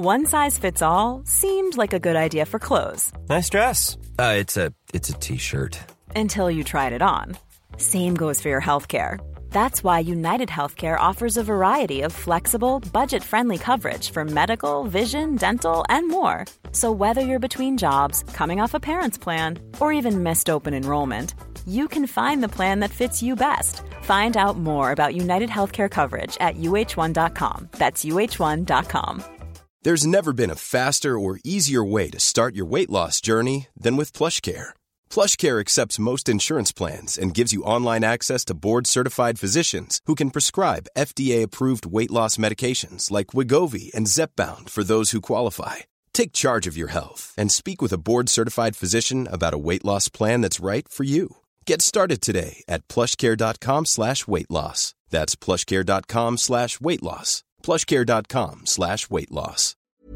One size fits all seemed like a good idea for clothes. Nice dress. It's a t-shirt. Until you tried it on. Same goes for your healthcare. That's why United Healthcare offers a variety of flexible, budget-friendly coverage for medical, vision, dental, and more. So whether you're between jobs, coming off a parent's plan, or even missed open enrollment, you can find the plan that fits you best. Find out more about United Healthcare coverage at uh1.com. That's uh1.com. There's never been a faster or easier way to start your weight loss journey than with PlushCare. PlushCare accepts most insurance plans and gives you online access to board-certified physicians who can prescribe FDA-approved weight loss medications like Wegovy and Zepbound for those who qualify. Take charge of your health and speak with a board-certified physician about a weight loss plan that's right for you. Get started today at plushcare.com/weight-loss. That's plushcare.com/weight-loss. plushcare.com/weight-loss.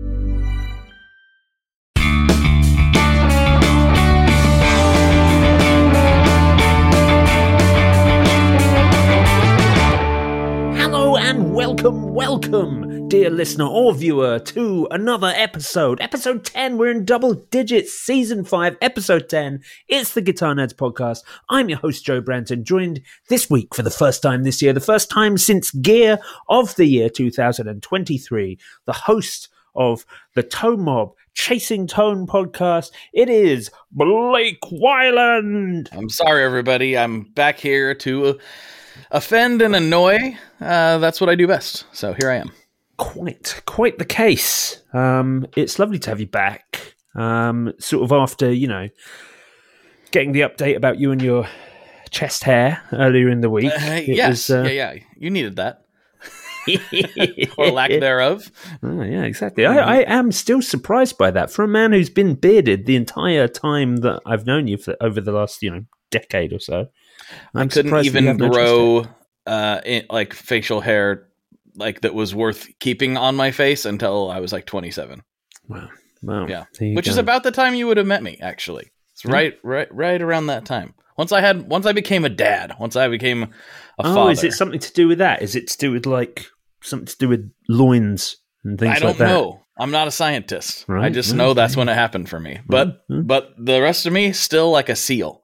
Hello and welcome, dear listener or viewer, to another episode 10. We're in double digits, season 5, episode 10. It's the Guitar Nerds podcast. I'm your host, Joe Branton, joined this week for the first time this year, the first time since Gear of the Year 2023, the host of the Tone Mob Chasing Tone podcast. It is Blake Wyland. I'm sorry, everybody. I'm back here to offend and annoy. That's what I do best. So here I am. Quite the case. It's lovely to have you back. Sort of after, getting the update about you and your chest hair earlier in the week. Yes. Yeah. You needed that. Or lack thereof. Oh, yeah, exactly. I am still surprised by that. For a man who's been bearded the entire time that I've known you for over the last, decade or so. I couldn't even grow facial hair that was worth keeping on my face until I was 27. Wow. Yeah. Which is about the time you would have met me, actually. It's right around that time. Once I became a dad, once I became a father. Is it something to do with that? Is it to do with something to do with loins and things like that? I don't know. I'm not a scientist. Right. I just know that's when it happened for me. But the rest of me still like a seal.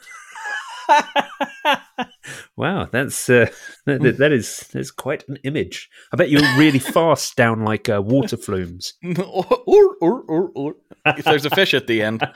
Wow, that's quite an image. I bet you're really fast down water flumes. If there's a fish at the end.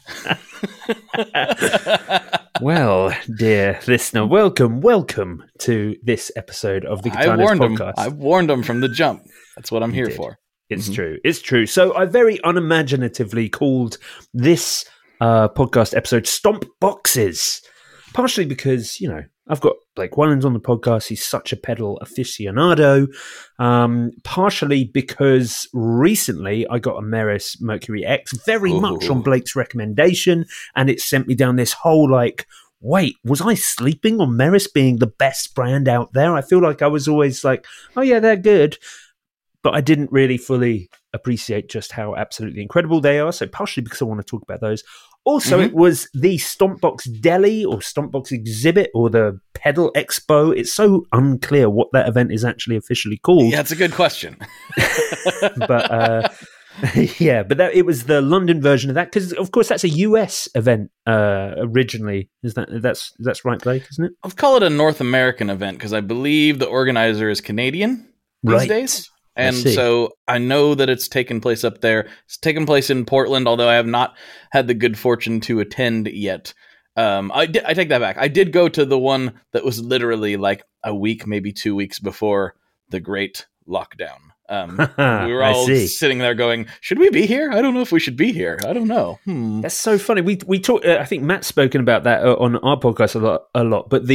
Well, dear listener, welcome to this episode of the Guitar Nerds podcast. I warned them from the jump. That's what I'm here for. It's true. It's true. So I very unimaginatively called this podcast episode Stomp Boxes. Partially because, I've got Blake Wyland on the podcast. He's such a pedal aficionado. Partially because recently I got a Meris Mercury X very much on Blake's recommendation. And it sent me down this whole wait, was I sleeping on Meris being the best brand out there? I feel like I was always oh yeah, they're good. But I didn't really fully appreciate just how absolutely incredible they are. So partially because I want to talk about those. Also, It was the Stompbox Deli or Stompbox Exhibit or the Pedal Expo. It's so unclear what that event is actually officially called. Yeah, it's a good question. But it was the London version of that because, of course, that's a US event originally. That's right, Blake, isn't it? I'll call it a North American event because I believe the organizer is Canadian these days. And so I know that it's taken place up there. It's taken place in Portland, although I have not had the good fortune to attend yet. I take that back. I did go to the one that was literally a week, maybe 2 weeks before the great lockdown. We were all sitting there going, should we be here? I don't know if we should be here. I don't know. That's so funny. We talked, I think Matt's spoken about that on our podcast a lot, but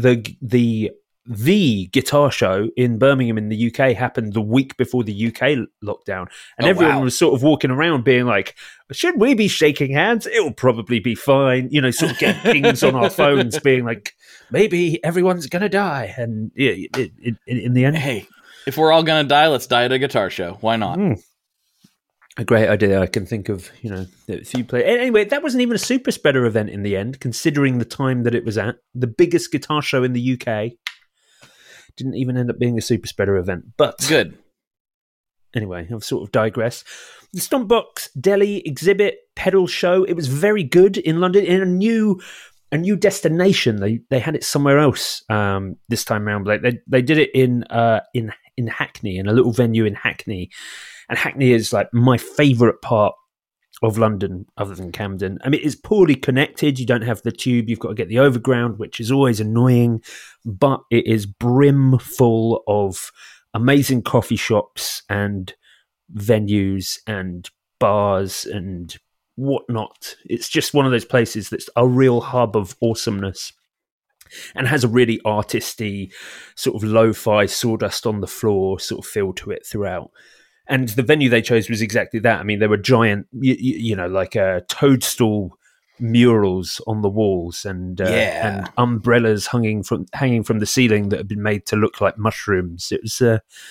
the guitar show in Birmingham in the UK happened the week before the UK lockdown. And everyone was sort of walking around being should we be shaking hands? It'll probably be fine. Sort of getting pings on our phones being maybe everyone's going to die. And in the end... Hey, if we're all going to die, let's die at a guitar show. Why not? A great idea. I can think of, a few play. Anyway, that wasn't even a super spreader event in the end, considering the time that it was at. The biggest guitar show in the UK. Didn't even end up being a super spreader event, but good. anyway, I've sort of digressed. The Stompbox Deli exhibit pedal show, it was very good in London, in a new destination. They had it somewhere else this time around. Like they did it in Hackney, in a little venue in Hackney. And Hackney is like my favourite part of London other than Camden. I mean, it's poorly connected. You don't have the tube. You've got to get the overground, which is always annoying. But it is brim full of amazing coffee shops and venues and bars and whatnot. It's just one of those places that's a real hub of awesomeness and has a really artisty sort of lo-fi sawdust on the floor sort of feel to it throughout. And the venue they chose was exactly that. I mean, there were giant, like toadstool murals on the walls and umbrellas hanging from the ceiling that had been made to look like mushrooms. It was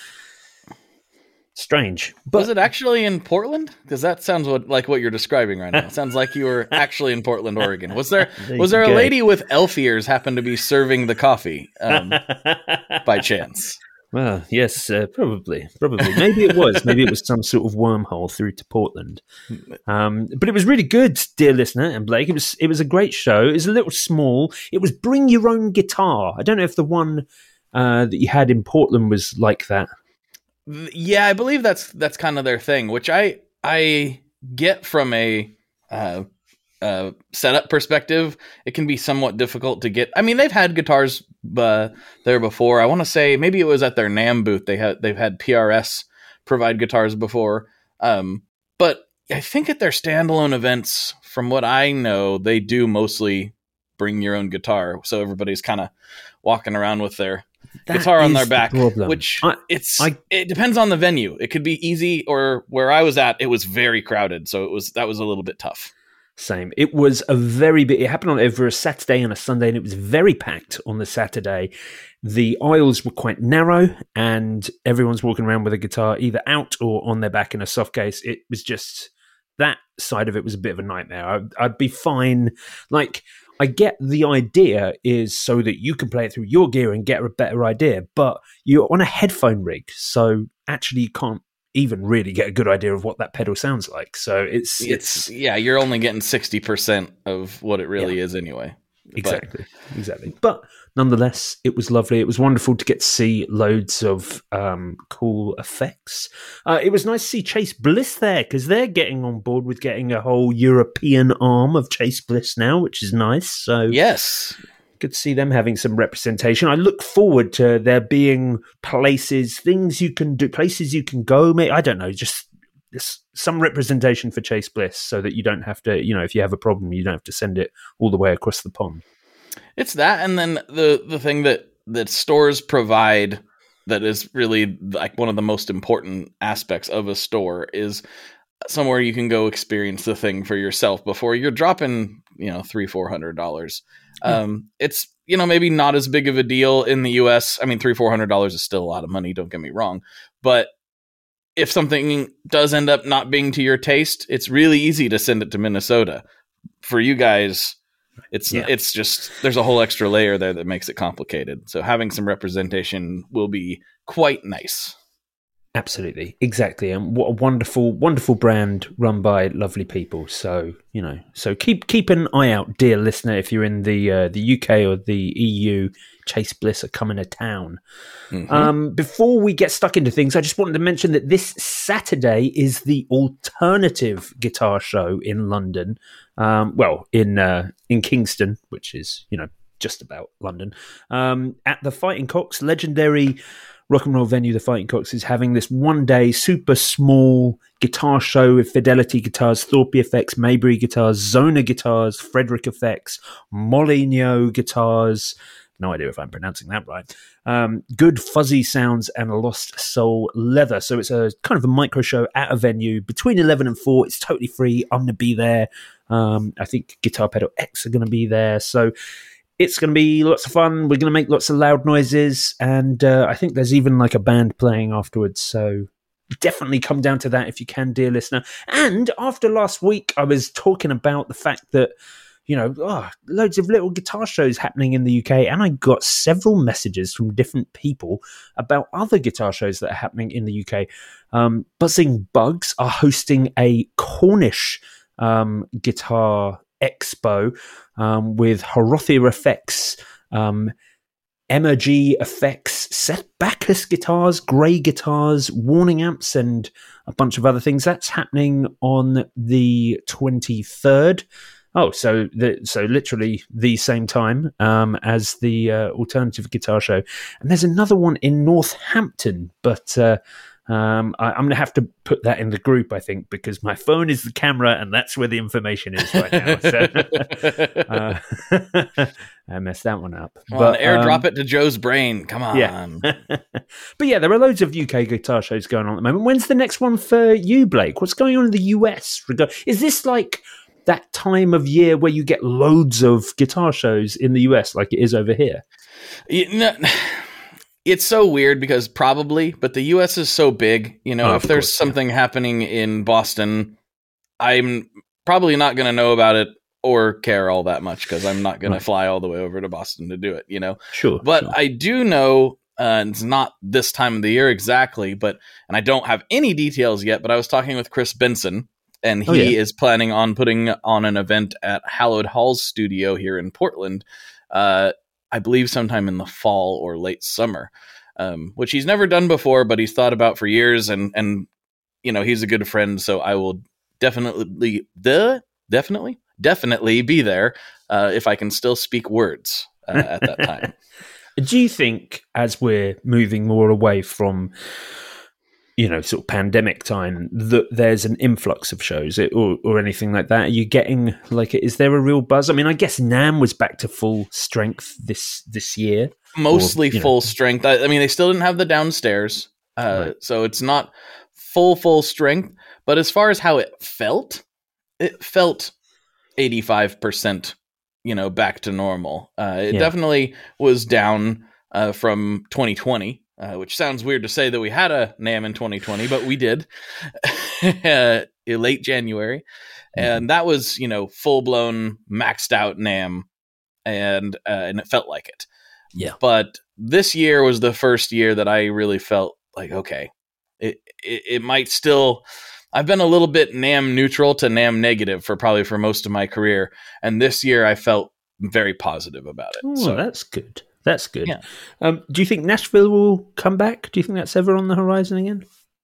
strange. But was it actually in Portland? Because that sounds like what you're describing right now. It sounds like you were actually in Portland, Oregon. Was there a lady with elf ears happen to be serving the coffee by chance? Well, yes, probably. Maybe it was. Maybe it was some sort of wormhole through to Portland. But it was really good, dear listener and Blake. It was a great show. It was a little small. It was bring your own guitar. I don't know if the one that you had in Portland was like that. Yeah, I believe that's kind of their thing, which I get from a setup perspective. It can be somewhat difficult to get. I mean, they've had guitars there before. I want to say maybe it was at their NAMM booth. They've had PRS provide guitars before. But I think at their standalone events, from what I know, they do mostly bring your own guitar. So everybody's kind of walking around with their guitar on their back, which it depends on the venue. It could be easy, or where I was at, it was very crowded. So that was a little bit tough. Same. It was it happened over a Saturday and a Sunday, and it was very packed on the Saturday. The aisles were quite narrow, and everyone's walking around with a guitar either out or on their back in a soft case. It was just, that side of it was a bit of a nightmare. I'd be fine. Like, I get the idea is so that you can play it through your gear and get a better idea, but you're on a headphone rig, so actually you can't even really get a good idea of what that pedal sounds like. So it's you're only getting 60% of what it really is anyway. Exactly. But nonetheless, it was lovely. It was wonderful to get to see loads of cool effects. It was nice to see Chase Bliss there, because they're getting on board with getting a whole European arm of Chase Bliss now, which is nice. So yes, good to see them having some representation. I look forward to there being things you can do, places you can go. I don't know, just some representation for Chase Bliss, so that you don't have to, if you have a problem, you don't have to send it all the way across the pond. It's that, and then the thing that stores provide that is really like one of the most important aspects of a store is somewhere you can go experience the thing for yourself before you're dropping, $300-400. It's, maybe not as big of a deal in the US. I mean, $300-400 is still a lot of money. Don't get me wrong. But if something does end up not being to your taste, it's really easy to send it to Minnesota. For you guys, it's just, there's a whole extra layer there that makes it complicated. So having some representation will be quite nice. Absolutely. Exactly. And what a wonderful, wonderful brand run by lovely people. So, so keep an eye out, dear listener, if you're in the UK or the EU. Chase Bliss are coming to town. Mm-hmm. Before we get stuck into things, I just wanted to mention that this Saturday is the Alternative Guitar Show in London. In Kingston, which is, just about London. At the Fighting Cocks, legendary rock and roll venue, the Fighting Cocks is having this one-day super small guitar show with Fidelity guitars, Thorpe effects, Maybury guitars, Zona guitars, Frederick effects, Molineux guitars. No idea if I'm pronouncing that right. Good fuzzy sounds and a Lost Soul leather. So it's a kind of a micro show at a venue between 11 and 4. It's totally free. I'm going to be there. I think Guitar Pedal X are going to be there. So it's going to be lots of fun. We're going to make lots of loud noises. And I think there's even like a band playing afterwards. So definitely come down to that if you can, dear listener. And after last week, I was talking about the fact that loads of little guitar shows happening in the UK. And I got several messages from different people about other guitar shows that are happening in the UK. Buzzing Bugs are hosting a Cornish guitar expo with Horothia Effects, Emma G Effects, Seth Backus guitars, Grey guitars, Warning amps, and a bunch of other things. That's happening on the 23rd. Oh, so literally the same time as the Alternative Guitar Show. And there's another one in Northampton, but I'm going to have to put that in the group, I think, because my phone is the camera and that's where the information is right now. So, I messed that one up. But airdrop it to Joe's brain. Come on. Yeah. But yeah, there are loads of UK guitar shows going on at the moment. When's the next one for you, Blake? What's going on in the US? Is this like that time of year where you get loads of guitar shows in the US like it is over here? It's so weird because probably, but the US is so big, if there's something happening in Boston, I'm probably not going to know about it or care all that much because I'm not going to fly all the way over to Boston to do it, Sure. But I do know, it's not this time of the year exactly, and I don't have any details yet, but I was talking with Chris Benson, and he is planning on putting on an event at Hallowed Hall's studio here in Portland, I believe sometime in the fall or late summer, which he's never done before, but he's thought about for years. And he's a good friend. So I will definitely be there if I can still speak words at that time. Do you think as we're moving more away from, sort of pandemic time, that there's an influx of shows or anything like that? Are you getting is there a real buzz? I mean, I guess NAMM was back to full strength this year. Mostly full strength. I mean, they still didn't have the downstairs. So it's not full strength. But as far as how it felt 85%, back to normal. It definitely was down from 2020. Which sounds weird to say that we had a NAMM in 2020, but we did late January. And that was, full blown maxed out NAMM and it felt like it. Yeah. But this year was the first year that I really felt like, okay, it might still, I've been a little bit NAMM neutral to NAMM negative for most of my career. And this year I felt very positive about it. Oh, so that's good. That's good. Yeah. Do you think Nashville will come back? Do you think that's ever on the horizon again?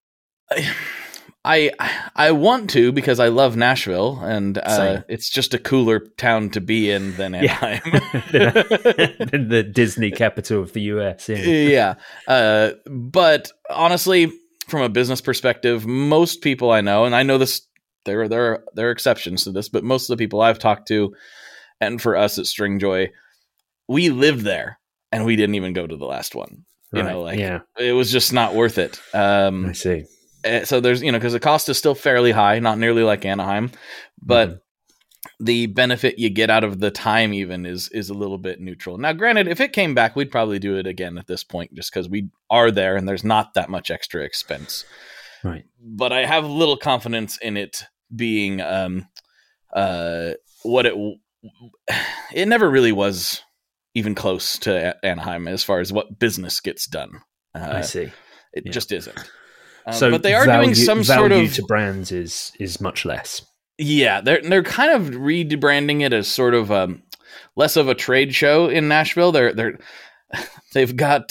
I want to because I love Nashville and it's just a cooler town to be in than Anaheim. Than the Disney capital of the US. Yeah. But honestly, from a business perspective, most people I know, and I know this, there are exceptions to this, but most of the people I've talked to, and for us at Stringjoy, we lived there. And we didn't even go to the last one, It was just not worth it. I see. So there's, because the cost is still fairly high, not nearly like Anaheim, but the benefit you get out of the time even is a little bit neutral. Now, granted, if it came back, we'd probably do it again at this point, just because we are there and there's not that much extra expense. Right. But I have little confidence in it being what it never really was. Even close to Anaheim as far as what business gets done. I see. It just isn't. But they are doing some sort of value to brands is much less. Yeah, they're kind of rebranding it as sort of less of a trade show in Nashville. They've got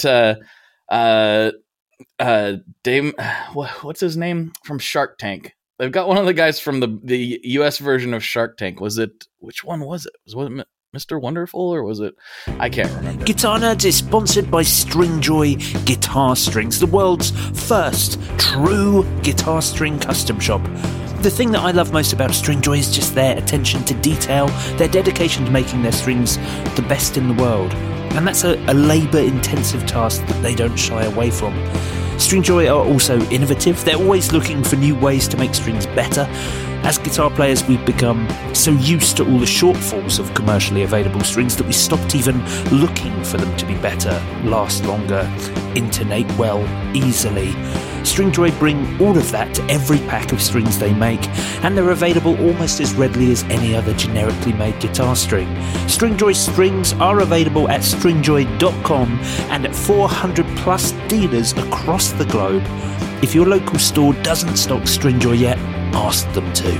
Dame, what's his name from Shark Tank? They've got one of the guys from the US version of Shark Tank. Which one was it? Was it Mr. Wonderful, or was it? I can't remember. Guitar Nerds is sponsored by Stringjoy Guitar Strings, the world's first true guitar string custom shop. The thing that I love most about Stringjoy is just their attention to detail, their dedication to making their strings the best in the world. And that's a labour-intensive task that they don't shy away from. Stringjoy are also innovative. They're always looking for new ways to make strings better. As guitar players, we've become so used to all the shortfalls of commercially available strings that we stopped even looking for them to be better, last longer, intonate well, easily. Stringjoy bring all of that to every pack of strings they make, and they're available almost as readily as any other generically made guitar string. Stringjoy strings are available at stringjoy.com and at 400 plus dealers across the globe. If your local store doesn't stock Stringjoy yet, ask them to.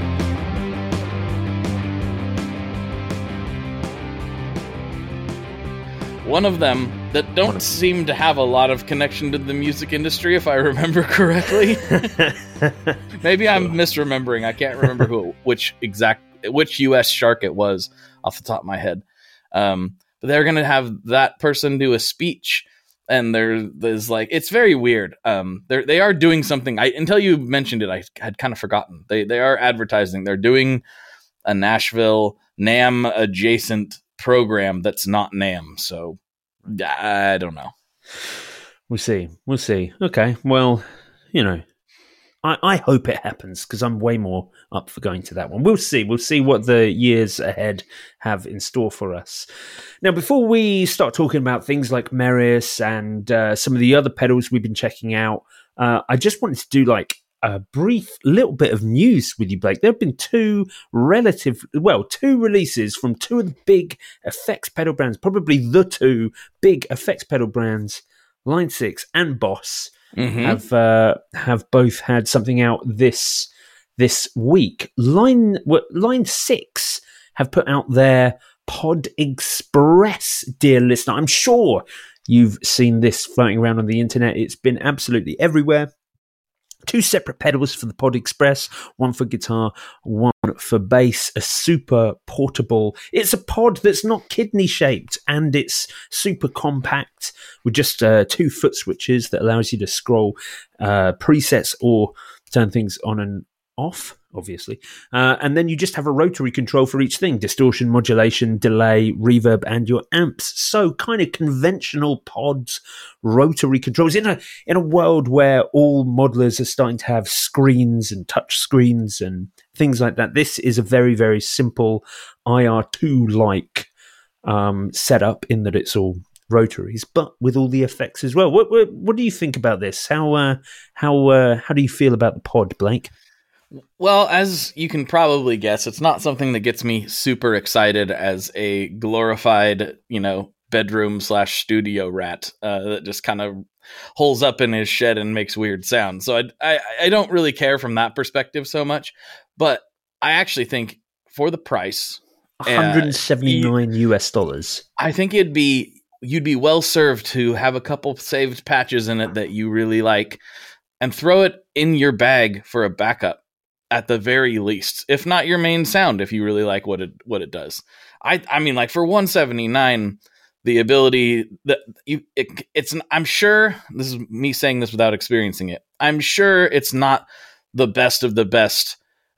One of them that don't seem to have a lot of connection to the music industry, if I remember correctly. Maybe I'm misremembering. I can't remember which U.S. shark it was off the top of my head. But they're going to have that person do a speech, and there's like, it's very weird. They are doing something. Until you mentioned it, I had kind of forgotten. They are advertising. They're doing a Nashville NAMM adjacent program that's not NAMM. So I don't know. We'll see. Okay. Well, I hope it happens because I'm way more up for going to that one. We'll see. We'll see what the years ahead have in store for us. Now, before we start talking about things like Marius and some of the other pedals we've been checking out, I just wanted to do like a brief little bit of news with you, Blake. There have been two releases from two of the big effects pedal brands, probably the two big effects pedal brands, Line 6 and Boss, have both had something out this week. Line 6 have put out their Pod Express, dear listener. I'm sure you've seen this floating around on the internet. It's been absolutely everywhere. Two separate pedals for the Pod Express, one for guitar, one for bass, a super portable. It's a pod that's not kidney shaped and it's super compact with just 2 foot switches that allows you to scroll presets or turn things on and off, obviously. And then you just have a rotary control for each thing: distortion, modulation, delay, reverb, and your amps. So kind of conventional pods, rotary controls in a world where all modelers are starting to have screens and touch screens and things like that. This is a very, very simple IR2-like setup in that it's all rotaries, but with all the effects as well. What do you think about this? How do you feel about the pod, Blake? Well, as you can probably guess, it's not something that gets me super excited as a glorified, bedroom/studio rat that just kind of holes up in his shed and makes weird sounds. So I don't really care from that perspective so much, but I actually think for the price, $179 US. I think you'd be well served to have a couple saved patches in it that you really like and throw it in your bag for a backup. At the very least, if not your main sound, if you really like what it does. I mean, like for $179, the ability that I'm sure, this is me saying this without experiencing it, I'm sure it's not the best of the best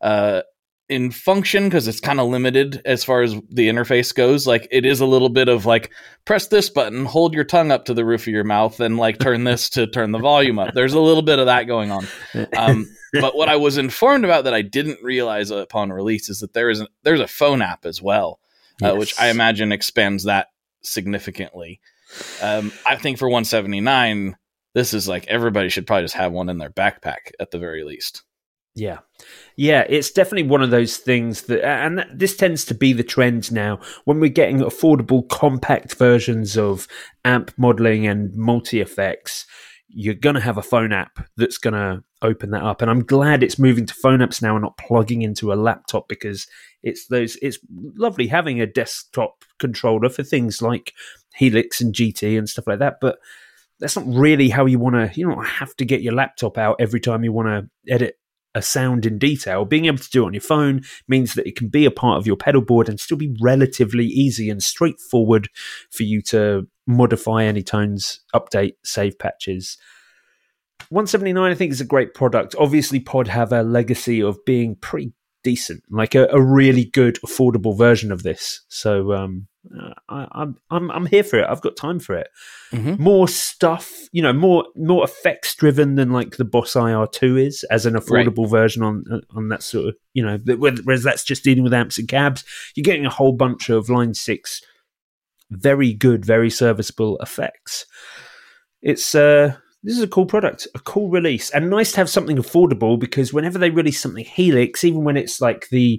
in function because it's kind of limited as far as the interface goes. Like it is a little bit of like, press this button, hold your tongue up to the roof of your mouth, and like turn this to turn the volume up. There's a little bit of that going on. But what I was informed about that I didn't realize upon release is that there's a phone app as well, yes, which I imagine expands that significantly. I think for $179, this is like everybody should probably just have one in their backpack at the very least. Yeah, it's definitely one of those things that, and this tends to be the trend now when we're getting affordable, compact versions of amp modeling and multi-effects. You're going to have a phone app that's going to open that up. And I'm glad it's moving to phone apps now and not plugging into a laptop, because it's lovely having a desktop controller for things like Helix and GT and stuff like that. But that's not really how you don't have to get your laptop out every time you want to edit a sound in detail. Being able to do it on your phone means that it can be a part of your pedal board and still be relatively easy and straightforward for you to modify any tones, update, save patches. $179, I think, is a great product. Obviously, Pod have a legacy of being pretty decent, like a really good, affordable version of this. So I'm here for it. I've got time for it. Mm-hmm. More stuff, more effects driven than like the Boss IR2 is as an affordable version on that sort of, whereas that's just dealing with amps and cabs. You're getting a whole bunch of Line 6 very good, very serviceable effects. It's this is a cool product, a cool release, and nice to have something affordable, because whenever they release something Helix, even when it's like the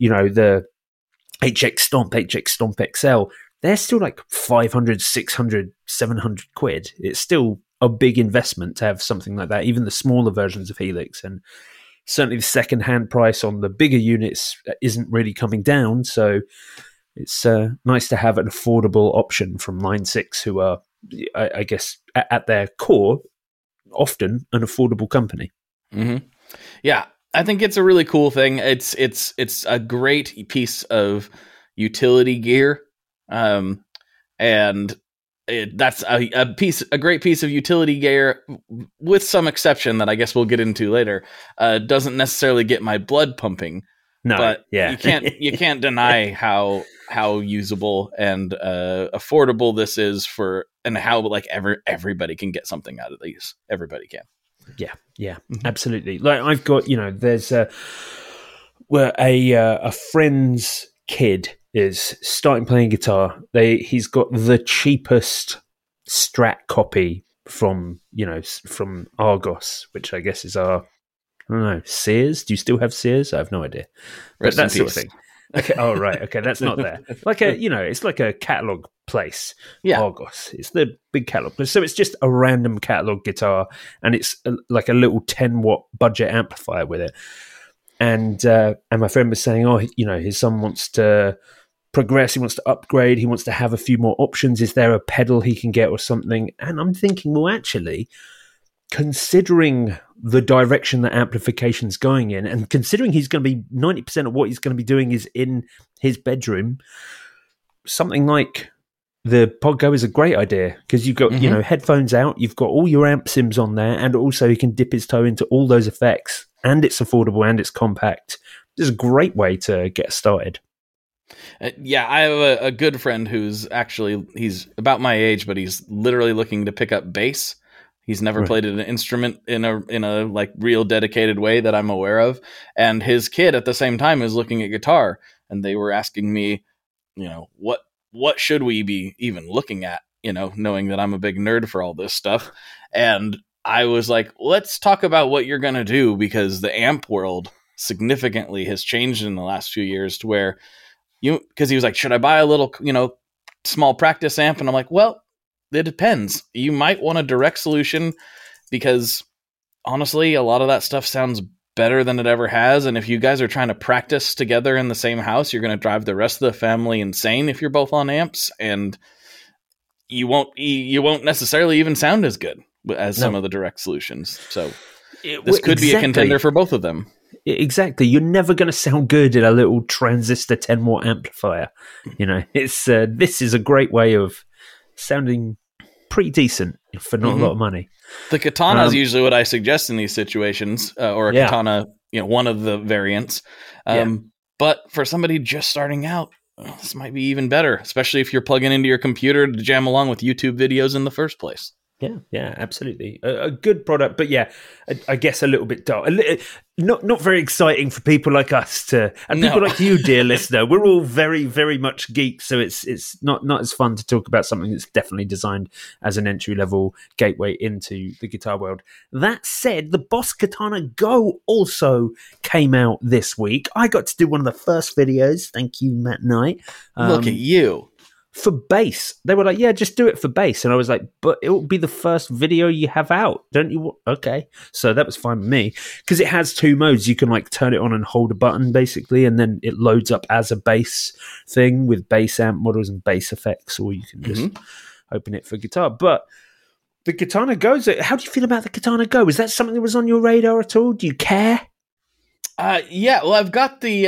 HX Stomp XL, they're still like 500, 600, 700 quid. It's still a big investment to have something like that, even the smaller versions of Helix. And certainly the second-hand price on the bigger units isn't really coming down. So it's nice to have an affordable option from Line 6, who are, I guess, at their core, often an affordable company. Mm-hmm. Yeah, I think it's a really cool thing. It's a great piece of utility gear, and that's a great piece of utility gear, with some exception that I guess we'll get into later. Doesn't necessarily get my blood pumping. No, but yeah. you can't deny how usable and affordable this is and how like everybody can get something out of these. Everybody can. Yeah, mm-hmm. Absolutely. Like I've got, there's a friend's kid is starting playing guitar. He's got the cheapest Strat copy from Argos, which I guess is our, I don't know, Sears. Do you still have Sears? I have no idea. But that sort of thing. Okay. Oh, right. Okay, that's not there. Like it's like a catalog place. Yeah. Argos. It's the big catalog place. So it's just a random catalog guitar, and it's like a little 10-watt budget amplifier with it. And my friend was saying, his son wants to progress. He wants to upgrade. He wants to have a few more options. Is there a pedal he can get or something? And I'm thinking, well, actually, considering the direction that amplification's going in, and considering he's going to be 90% of what he's going to be doing is in his bedroom, something like the Podgo is a great idea, because you've got headphones out, you've got all your amp sims on there, and also he can dip his toe into all those effects, and it's affordable and it's compact. This is a great way to get started. Yeah, I have a good friend he's about my age, but he's literally looking to pick up bass. He's never played an instrument in a like real dedicated way that I'm aware of. And his kid at the same time is looking at guitar, and they were asking me, what should we be even looking at, knowing that I'm a big nerd for all this stuff. And I was like, let's talk about what you're going to do, because the amp world significantly has changed in the last few years to where because he was like, should I buy a little, small practice amp? And I'm like, well, it depends. You might want a direct solution, because honestly, a lot of that stuff sounds better than it ever has. And if you guys are trying to practice together in the same house, you're going to drive the rest of the family insane if you're both on amps, and you won't necessarily even sound as good as some of the direct solutions. So this could be a contender for both of them. Exactly. You're never going to sound good in a little transistor 10-watt amplifier. It's this is a great way of sounding pretty decent for not a lot of money. The Katana is usually what I suggest in these situations, or a Katana, one of the variants. But for somebody just starting out, this might be even better, especially if you're plugging into your computer to jam along with YouTube videos in the first place. Yeah, absolutely. A good product, but I guess a little bit dull. Not very exciting for people like us people like you, dear listener. We're all very, very much geeks, so it's not as fun to talk about something that's definitely designed as an entry-level gateway into the guitar world. That said, the Boss Katana Go also came out this week. I got to do one of the first videos. Thank you, Matt Knight. Look at you. For bass. They were like, yeah, just do it for bass. And I was like, but it will be the first video you have out, don't you? Okay. So that was fine with me, because it has two modes. You can like turn it on and hold a button basically, and then it loads up as a bass thing with bass amp models and bass effects, or you can just open it for guitar. But the Katana Go, how do you feel about the Katana Go? Is that something that was on your radar at all? Do you care? Yeah, well, I've got the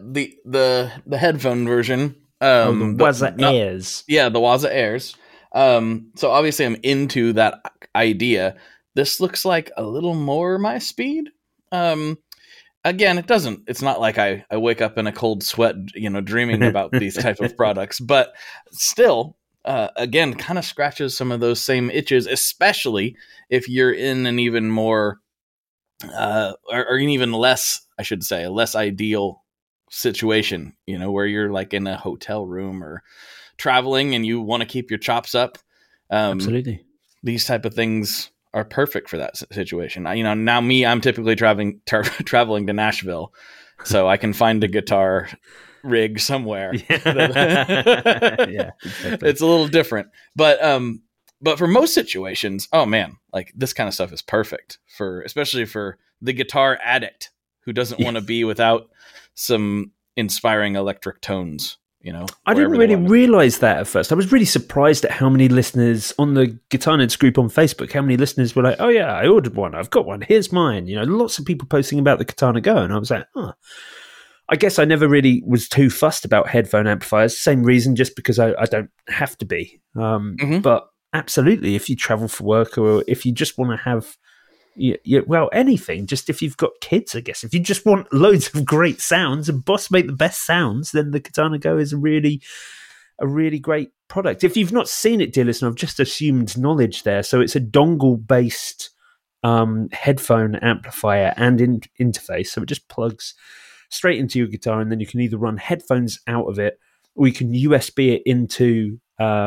headphone version. The Waza Airs. Yeah, the Waza Airs. So obviously I'm into that idea. This looks like a little more my speed. again, it's not like I wake up in a cold sweat, dreaming about these type of products, but still, again, kind of scratches some of those same itches, especially if you're in an even more, or an even less, I should say, a less ideal situation, where you're like in a hotel room or traveling and you want to keep your chops up. Absolutely. These type of things are perfect for that situation. Now I'm typically traveling to Nashville, so I can find a guitar rig somewhere. Yeah, exactly. It's a little different, but for most situations, oh man, like this kind of stuff is perfect especially for the guitar addict who doesn't want to be without some inspiring electric tones. I didn't really realize that at first. I was really surprised at how many listeners on the Guitar Nerds group on Facebook, how many listeners were like, oh yeah, I ordered one. I've got one. Here's mine. Lots of people posting about the Katana Go. And I was like, I guess I never really was too fussed about headphone amplifiers. Same reason, just because I don't have to be. But absolutely, if you travel for work or if you just want to have, anything, just if you've got kids, I guess. If you just want loads of great sounds and Boss make the best sounds, then the Katana Go is a really great product. If you've not seen it, dear listener, I've just assumed knowledge there. So it's a dongle-based headphone amplifier and interface. So it just plugs straight into your guitar, and then you can either run headphones out of it, or you can USB it into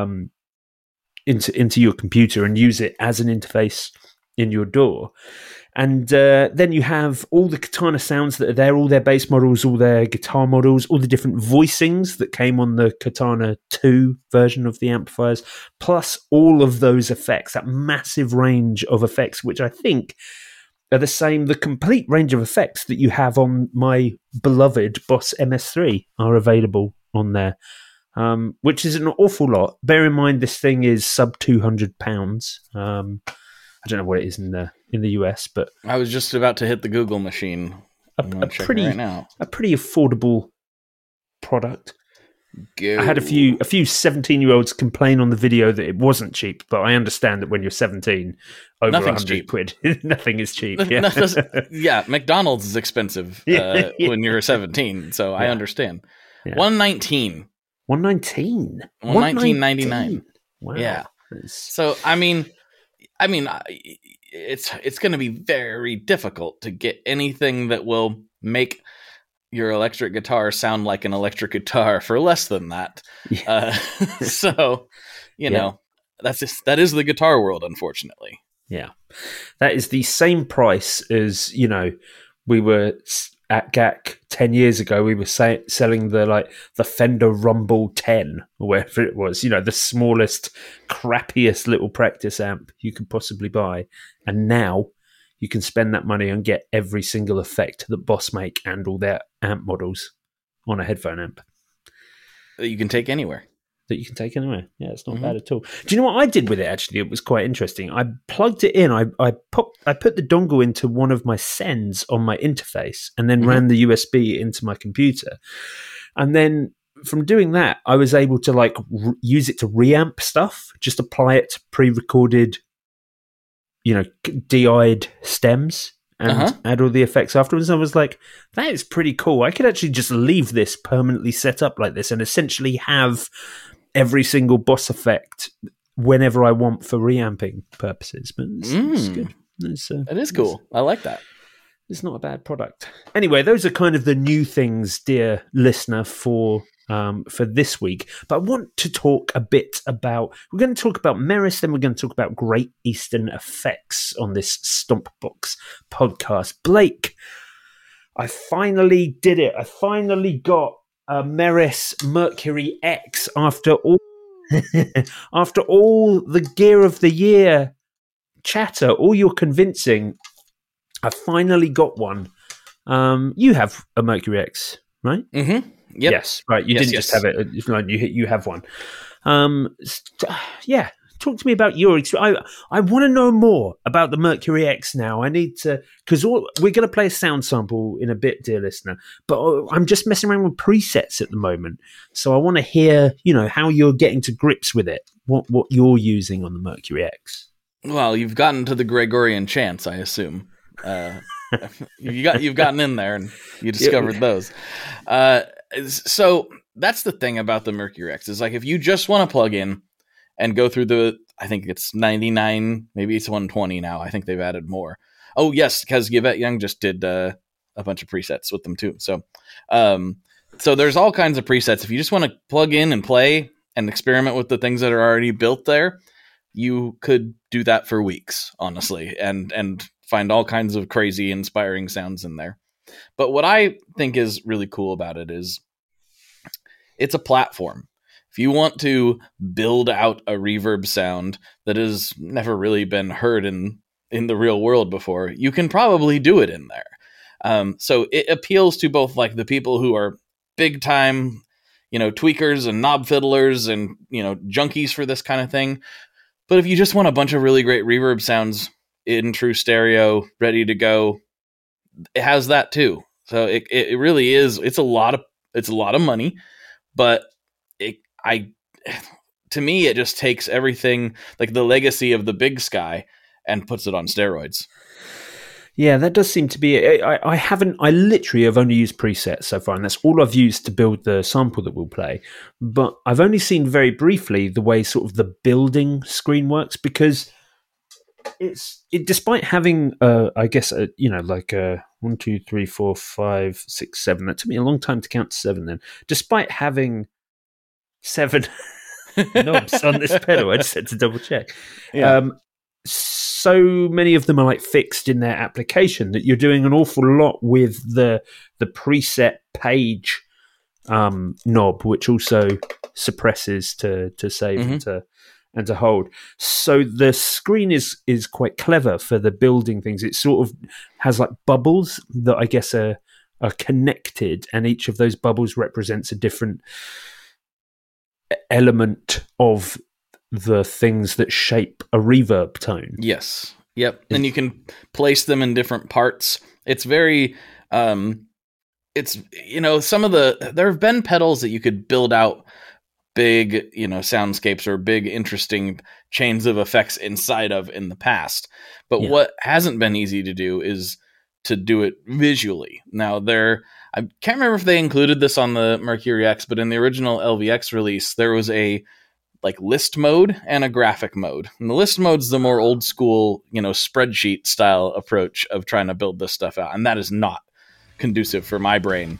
your computer and use it as an interface in your DAW. And then you have all the Katana sounds that are there, all their bass models, all their guitar models, all the different voicings that came on the Katana 2 version of the amplifiers, plus all of those effects, that massive range of effects, which I think are the complete range of effects that you have on my beloved Boss MS3 are available on there, which is an awful lot. Bear in mind, this thing is sub £200. I don't know what it is in the US, but I was just about to hit the Google machine. A pretty affordable product. Go. I had a few 17-year-olds complain on the video that it wasn't cheap, but I understand that when you're 17, over Nothing's 100 cheap. quid, nothing is cheap. Yeah, yeah, McDonald's is expensive when you're 17, so I understand. Yeah. $119. $119.99. Wow. Yeah. So I mean, it's going to be very difficult to get anything that will make your electric guitar sound like an electric guitar for less than that. Yeah. So, that is the guitar world, unfortunately. Yeah. That is the same price as, we were at GAC 10 years ago, we were selling the Fender Rumble 10 or whatever it was, the smallest, crappiest little practice amp you could possibly buy. And now you can spend that money and get every single effect that Boss make and all their amp models on a headphone amp. That you can take anywhere. Yeah, it's not bad at all. Do you know what I did with it, actually? It was quite interesting. I plugged it in. I put the dongle into one of my sends on my interface and then ran the USB into my computer. And then from doing that, I was able to use it to reamp stuff, just apply it to pre-recorded, DI'd stems and add all the effects afterwards. And I was like, that is pretty cool. I could actually just leave this permanently set up like this and essentially have every single Boss effect whenever I want for reamping purposes. But it's good. That is cool. I like that. It's not a bad product. Anyway, those are kind of the new things, dear listener, for this week. But I want to talk a bit about... We're going to talk about Meris, then we're going to talk about Great Eastern Effects on this Stompbox podcast. Blake, I finally did it. I finally got a Meris Mercury X after all the Gear of the Year chatter, all your convincing. I finally got one. You have a Mercury X, right? Mm-hmm. Yep. Yes, right. You didn't just have it. You have one. Yeah. Talk to me about your experience. I want to know more about the Mercury X now. I need to, because we're going to play a sound sample in a bit, dear listener, but I'm just messing around with presets at the moment. So I want to hear, how you're getting to grips with it, what you're using on the Mercury X. Well, you've gotten to the Gregorian chants, I assume. You've gotten in there and you discovered those. So that's the thing about the Mercury Rex is like if you just want to plug in and go through I think it's 99, maybe it's 120 now. I think they've added more. Oh yes, because Yvette Young just did a bunch of presets with them too. So there's all kinds of presets. If you just want to plug in and play and experiment with the things that are already built there, you could do that for weeks, honestly, and find all kinds of crazy, inspiring sounds in there. But what I think is really cool about it is it's a platform. If you want to build out a reverb sound that has never really been heard in the real world before, you can probably do it in there. So it appeals to both like the people who are big time, tweakers and knob fiddlers and, junkies for this kind of thing. But if you just want a bunch of really great reverb sounds in true stereo, ready to go, it has that too. So it really is. It's a lot of money, but to me, it just takes everything like the legacy of the Big Sky and puts it on steroids. Yeah, that does seem to be. I literally have only used presets so far, and that's all I've used to build the sample that we'll play. But I've only seen very briefly the way sort of the building screen works, because despite having, I guess, like 1, 2, 3, 4, 5, 6, 7. That took me a long time to count to 7. Then, despite having 7 knobs on this pedal, I just had to double check. Yeah. So many of them are like fixed in their application that you're doing an awful lot with the preset page knob, which also suppresses to save and to hold. So the screen is quite clever for the building things. It sort of has like bubbles that I guess are connected, and each of those bubbles represents a different element of the things that shape a reverb tone. Yes. Yep. And you can place them in different parts. It's very, there have been pedals that you could build out big, soundscapes or big, interesting chains of effects inside of in the past. But what hasn't been easy to do is to do it visually. Now I can't remember if they included this on the Mercury X, but in the original LVX release, there was a list mode and a graphic mode. And the list mode's the more old school, spreadsheet style approach of trying to build this stuff out. And that is not conducive for my brain.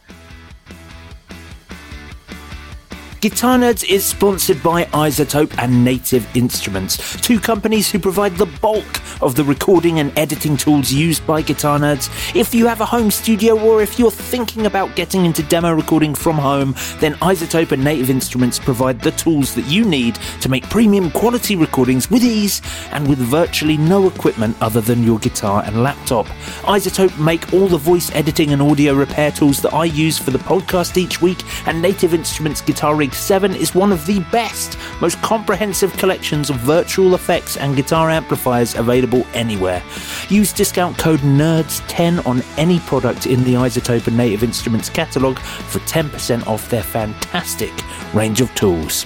Guitar Nerds is sponsored by iZotope and Native Instruments, two companies who provide the bulk of the recording and editing tools used by Guitar Nerds. If you have a home studio or if you're thinking about getting into demo recording from home, then iZotope and Native Instruments provide the tools that you need to make premium quality recordings with ease and with virtually no equipment other than your guitar and laptop. iZotope make all the voice editing and audio repair tools that I use for the podcast each week, and Native Instruments Guitar Rig 7 is one of the best, most comprehensive collections of virtual effects and guitar amplifiers available anywhere. Use discount code NERDS10 on any product in the iZotope and Native Instruments catalogue for 10% off their fantastic range of tools.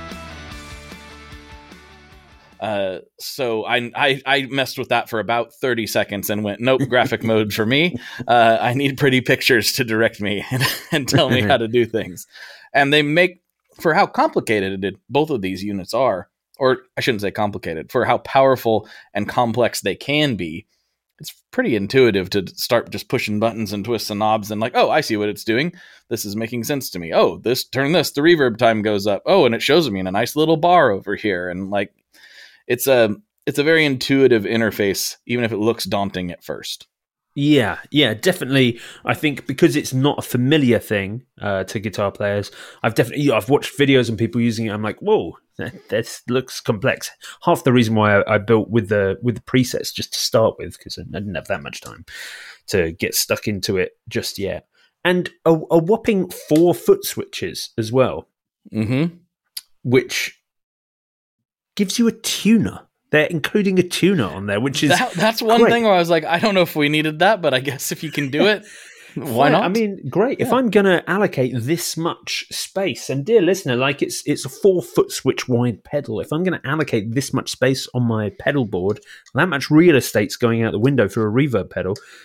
So I messed with that for about 30 seconds and went, nope, graphic mode for me. I need pretty pictures to direct me and tell me how to do things. And they make, for how complicated both of these units are, or I shouldn't say complicated, for how powerful and complex they can be, it's pretty intuitive to start just pushing buttons and twists and knobs and oh, I see what it's doing. This is making sense to me. Oh, the reverb time goes up. Oh, and it shows me in a nice little bar over here. And it's a very intuitive interface, even if it looks daunting at first. Yeah, definitely. I think because it's not a familiar thing to guitar players, I've watched videos and people using it. I'm like, whoa, this looks complex. Half the reason why I built with the presets just to start with, because I didn't have that much time to get stuck into it just yet. And a whopping 4 foot switches as well, which gives you a tuner. They're including a tuner on there, which is that's one great. thing where I was like, I don't know if we needed that, but I guess if you can do it, why not? I mean, great. Yeah. If I'm going to allocate this much space, and dear listener, it's a 4 foot switch wide pedal. If I'm going to allocate this much space on my pedal board, that much real estate's going out the window for a reverb pedal.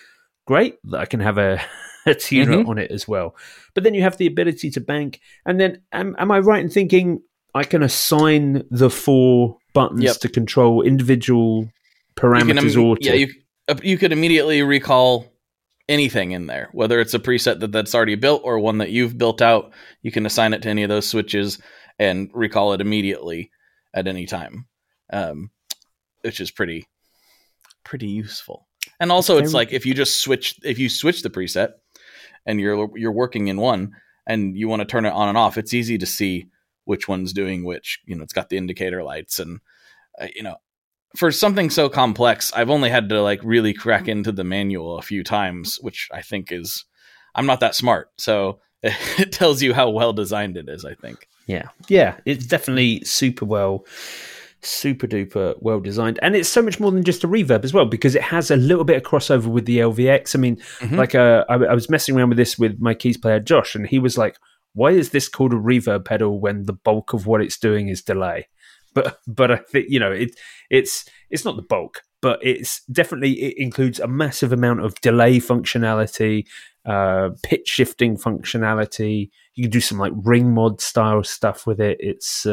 great that I can have a tuner on it as well. But then you have the ability to bank. And then am I right in thinking I can assign the 4 buttons to control individual parameters? You could immediately recall anything in there, whether it's a preset that's already built or one that you've built out. You can assign it to any of those switches and recall it immediately at any time, which is pretty useful. And also, it's like if you switch the preset and you're working in one and you want to turn it on and off, it's easy to see which one's doing which. It's got the indicator lights, and for something so complex, I've only had to like really crack into the manual a few times, which I think I'm not that smart, so it tells you how well designed it is, I think. Yeah, it's definitely super duper well designed, and it's so much more than just a reverb as well, because it has a little bit of crossover with the LVX. I mean, I was messing around with this with my keys player Josh, and he was like, why is this called a reverb pedal when the bulk of what it's doing is delay? But I think it's not the bulk, but it includes a massive amount of delay functionality, pitch shifting functionality. You can do some like ring mod style stuff with it. It's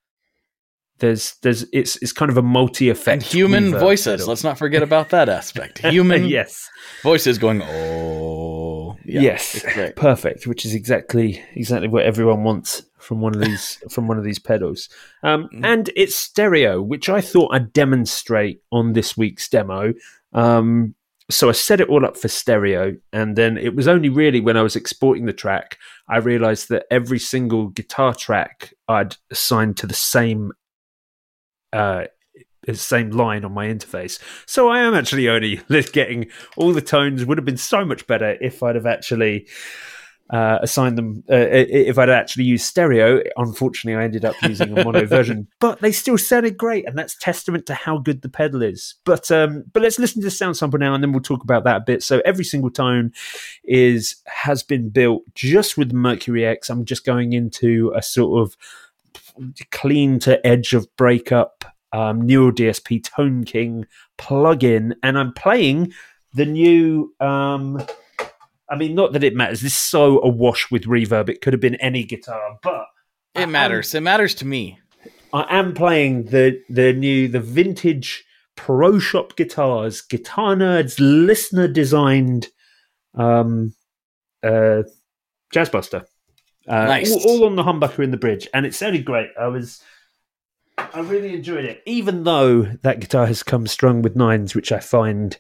it's kind of a multi-effect. And human voices. Pedal. Let's not forget about that aspect. Human voices going, oh. Yeah, yes, perfect, which is exactly what everyone wants from one of these pedals. And it's stereo, which I thought I'd demonstrate on this week's demo. So I set it all up for stereo, and then it was only really when I was exporting the track, I realized that every single guitar track I'd assigned to the same line on my interface. So I am actually only getting all the tones. Would have been so much better if I'd have actually assigned them, if I'd actually used stereo. Unfortunately, I ended up using a mono version, but they still sounded great, and that's testament to how good the pedal is. But let's listen to the sound sample now, and then we'll talk about that a bit. So every single tone has been built just with the Mercury X. I'm just going into a sort of clean to edge of breakup Neural DSP Tone King plugin, and I'm playing the new not that it matters, this is so awash with reverb, it could have been any guitar, but it matters. It matters to me. I am playing the vintage Pro Shop Guitars, Guitar Nerds listener designed Jazzbuster. Nice. All on the humbucker in the bridge, and it sounded great. I really enjoyed it, even though that guitar has come strung with 9s, which I find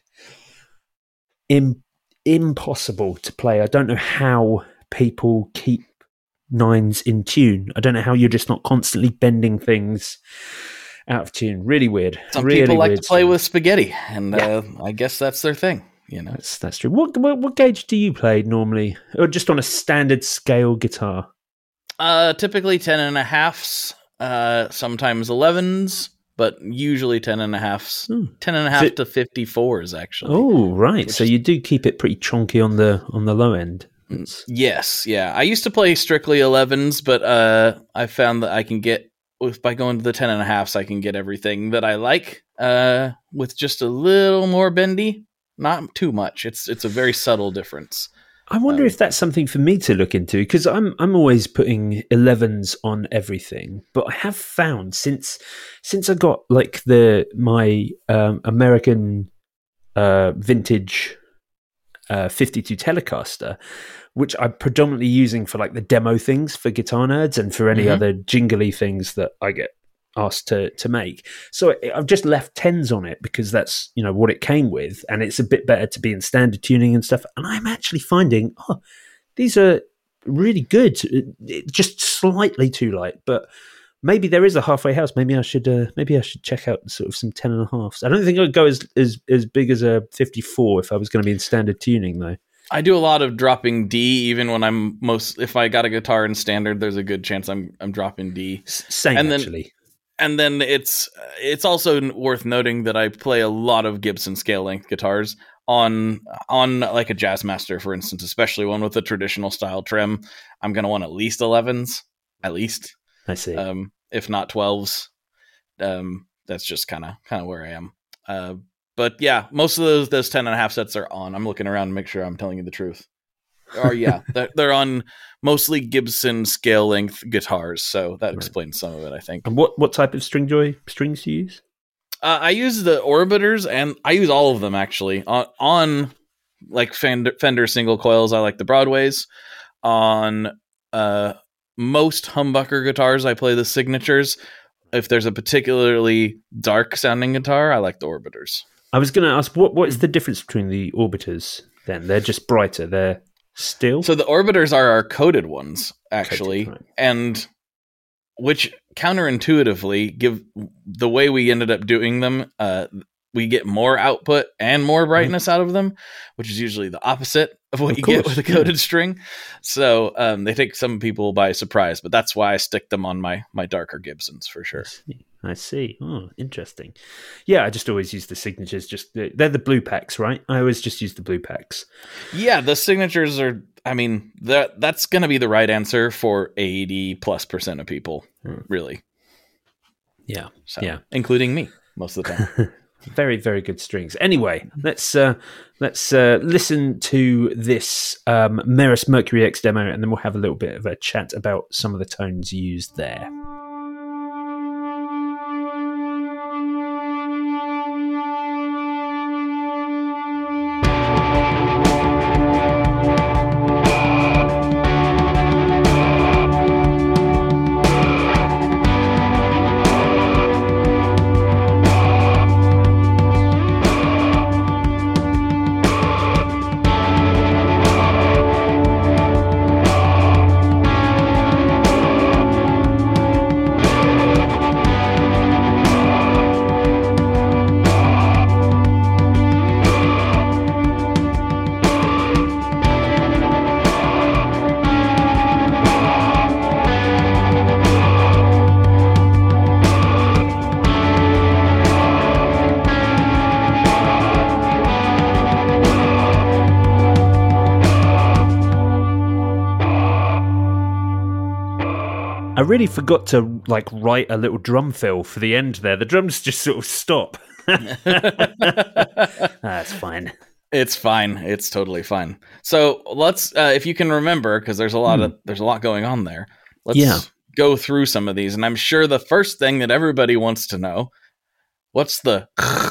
impossible to play. I don't know how people keep 9s in tune. I don't know how you're just not constantly bending things out of tune. Really weird. Some people like to play with spaghetti, and I guess that's their thing. That's true. What gauge do you play normally, or just on a standard scale guitar? Typically 10.5s. Sometimes 11s, but usually 10.5s. 10.5 to 54s actually. Oh, right. So you do keep it pretty chunky on the low end. Yes, yeah. I used to play strictly 11s, but I found that I can get by going to the 10.5s, I can get everything that I like with just a little more bendy. Not too much. It's a very subtle difference. I wonder if that's something for me to look into, because I'm always putting 11s on everything. But I have found since I got like my American vintage 52 Telecaster, which I'm predominantly using for like the demo things for Guitar Nerds and for any other jingly things that I get asked to make. So I've just left 10s on it because that's what it came with, and it's a bit better to be in standard tuning and stuff. And I'm actually finding these are really good, just slightly too light, but maybe there is a halfway house. Maybe I should check out sort of some 10.5s. I don't think I'd go as big as a 54 if I was going to be in standard tuning though. I do a lot of dropping D, even when if I got a guitar in standard, there's a good chance I'm dropping D. Same, actually. And then it's also worth noting that I play a lot of Gibson scale length guitars on like a Jazzmaster, for instance, especially one with a traditional style trim. I'm going to want at least 11s, at least. I see. If not 12s. That's just kind of where I am. But yeah, most of those 10.5 sets are on. I'm looking around to make sure I'm telling you the truth. Or yeah, they're on mostly Gibson scale length guitars, so that explains some of it, I think. And what type of Stringjoy strings do you use? I use the Orbiters, and I use all of them actually. On like Fender single coils, I like the Broadways. On most humbucker guitars, I play the Signatures. If there's a particularly dark sounding guitar, I like the Orbiters. I was going to ask, what is the difference between the Orbiters then? They're just brighter. They're still? So the Orbiters are our coated ones, actually. Coated, right. And which counterintuitively, give the way we ended up doing them, we get more output and more brightness out of them, which is usually the opposite of what you get with a coated string. So they take some people by surprise, but that's why I stick them on my darker Gibsons for sure. I see. Oh, interesting. Yeah, I just always use the Signatures. They're the blue packs, right? I always just use the blue packs. Yeah, the Signatures are, I mean, that's going to be the right answer for 80+% of people, really. Yeah. So, yeah. Including me most of the time. Very, very good strings. Anyway, let's listen to this Meris Mercury X demo, and then we'll have a little bit of a chat about some of the tones used there. I really forgot to write a little drum fill for the end there. The drums just sort of stop. That's fine. It's fine. It's totally fine. So let's, if you can remember, because there's a lot going on there. Let's go through some of these, and I'm sure the first thing that everybody wants to know, what's the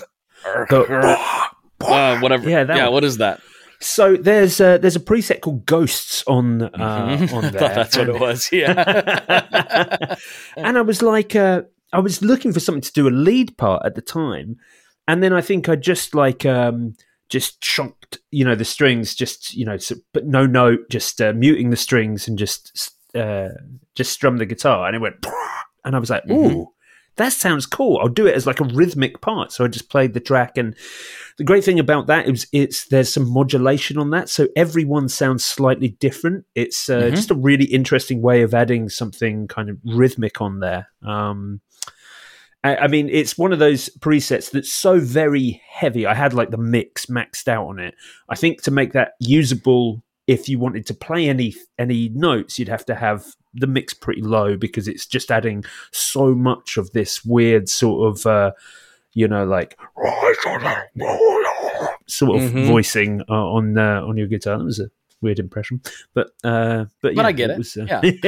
whatever? Yeah, what is that? So there's a preset called Ghosts on there. I thought that's what it was. Yeah. And I was like, I was looking for something to do a lead part at the time, and then I think I just just chunked, the strings, but no note, just muting the strings and just strum the guitar, and it went, and I was like, ooh. That sounds cool. I'll do it as like a rhythmic part. So I just played the track, and the great thing about that is there's some modulation on that, so everyone sounds slightly different. It's just a really interesting way of adding something kind of rhythmic on there. I mean, it's one of those presets that's so very heavy. I had like the mix maxed out on it. I think to make that usable, if you wanted to play any notes, you'd have to have the mix pretty low, because it's just adding so much of this weird sort of, voicing on your guitar. That was a weird impression, but I get it. Was,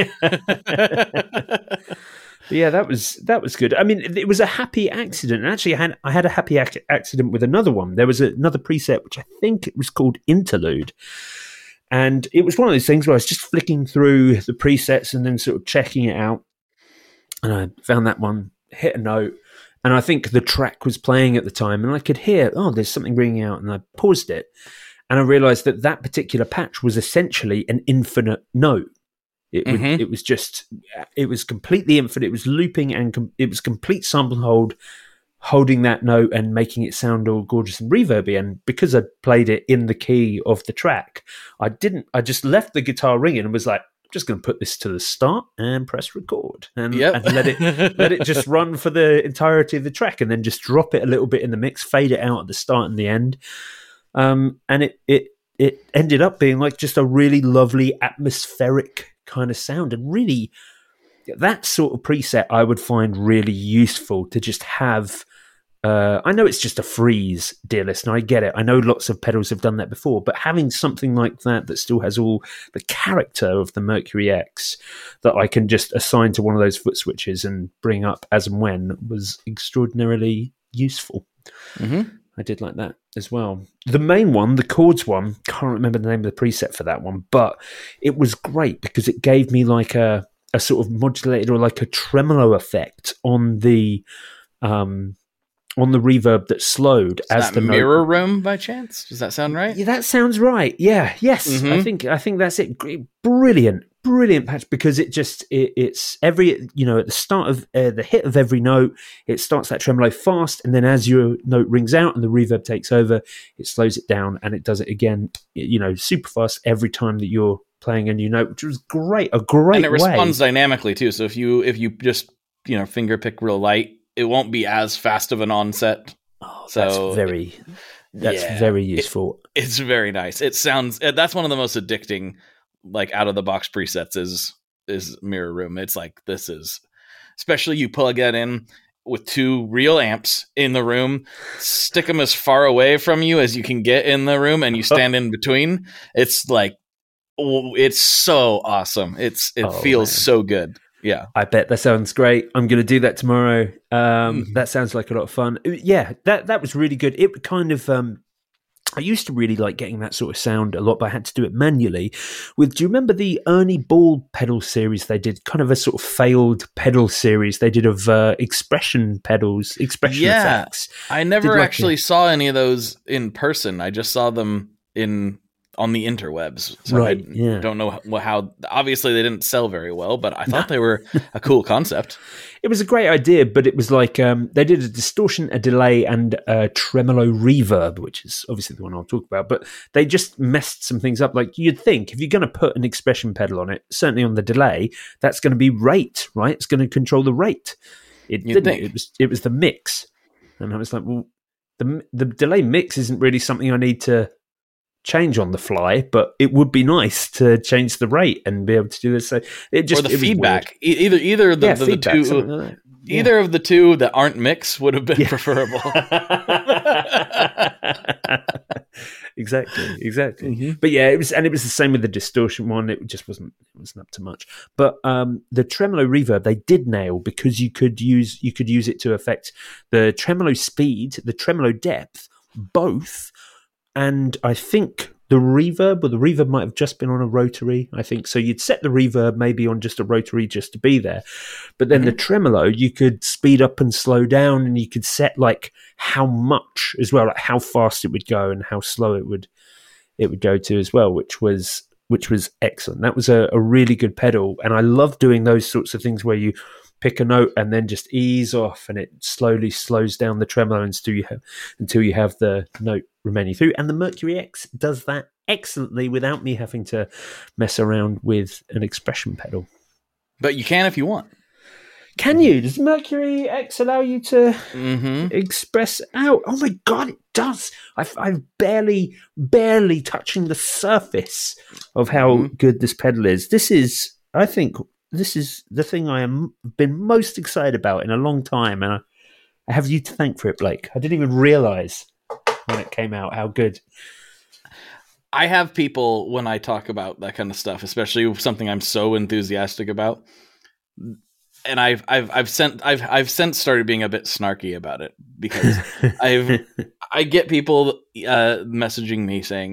yeah, that was good. I mean, it was a happy accident. And actually, I had a happy accident with another one. There was another preset, which I think it was called Interlude. And it was one of those things where I was just flicking through the presets and then sort of checking it out. And I found that one, hit a note, and I think the track was playing at the time, and I could hear, there's something ringing out, and I paused it. And I realized that particular patch was essentially an infinite note. It was completely infinite. It was looping, and it was complete sample hold, holding that note and making it sound all gorgeous and reverby. And because I played it in the key of the track, I just left the guitar ringing and was like, I'm just going to put this to the start and press record and let it just run for the entirety of the track, and then just drop it a little bit in the mix, fade it out at the start and the end. And it ended up being like just a really lovely atmospheric kind of sound, and really that sort of preset I would find really useful to just have I know it's just a freeze, dear listener. I get it. I know lots of pedals have done that before, but having something like that still has all the character of the Mercury X that I can just assign to one of those foot switches and bring up as and when was extraordinarily useful. Mm-hmm. I did like that as well. The main one, the chords one, can't remember the name of the preset for that one, but it was great because it gave me like a sort of modulated or like a tremolo effect on the reverb that slowed as the mirror room by chance. Does that sound right? Yeah, that sounds right. Yeah, yes. Mm-hmm. I think that's it. Brilliant patch because it's every at the start of the hit of every note, it starts that tremolo fast, and then as your note rings out and the reverb takes over, it slows it down and it does it again. Super fast every time that you're playing a new note, which was great. A great and it responds dynamically too. So if you just finger pick real light, it won't be as fast of an onset. Oh, so that's very useful. It's very nice. It sounds that's one of the most addicting, like out of the box presets is Mirror Room. It's like this is, especially you plug that in with 2 real amps in the room, stick them as far away from you as you can get in the room, and you stand in between. It's like it's so awesome. It feels so good. Yeah, I bet that sounds great. I'm going to do that tomorrow. That sounds like a lot of fun. Yeah, that was really good. It kind of, I used to really like getting that sort of sound a lot, but I had to do it manually. Do you remember the Ernie Ball pedal series they did? Kind of a sort of failed pedal series they did of expression pedals, effects. I never actually saw any of those in person. I just saw them on the interwebs. So right. I don't know how, obviously they didn't sell very well, but I thought they were a cool concept. It was a great idea, but it was like they did a distortion, a delay, and a tremolo reverb, which is obviously the one I'll talk about, but they just messed some things up. Like you'd think if you're going to put an expression pedal on it, certainly on the delay, that's going to be rate, right? It's going to control the rate. It didn't. It was the mix. And I was like, well, the delay mix isn't really something I need to change on the fly, but it would be nice to change the rate and be able to do this. So it feedback, either of the two, like either of the two that aren't mix would have been preferable. Exactly. Mm-hmm. But yeah, it was the same with the distortion one. It just wasn't up to much. But the tremolo reverb they did nail because you could use it to affect the tremolo speed, the tremolo depth, both. And I think the reverb might have just been on a rotary, I think. So you'd set the reverb maybe on just a rotary just to be there. But then the tremolo, you could speed up and slow down, and you could set like how much as well, like how fast it would go and how slow it would go to as well, which was excellent. That was a really good pedal. And I love doing those sorts of things where you pick a note and then just ease off and it slowly slows down the tremolo until you have the note remaining through. And the Mercury X does that excellently without me having to mess around with an expression pedal. But you can if you want. Can you? Does Mercury X allow you to express out? Oh my God, it does. I'm barely touching the surface of how good this pedal is. I think this is the thing I have been most excited about in a long time, and I have you to thank for it, Blake. I didn't even realize when it came out how good. I have people when I talk about that kind of stuff, especially something I'm so enthusiastic about, and I've since started being a bit snarky about it because I get people messaging me saying,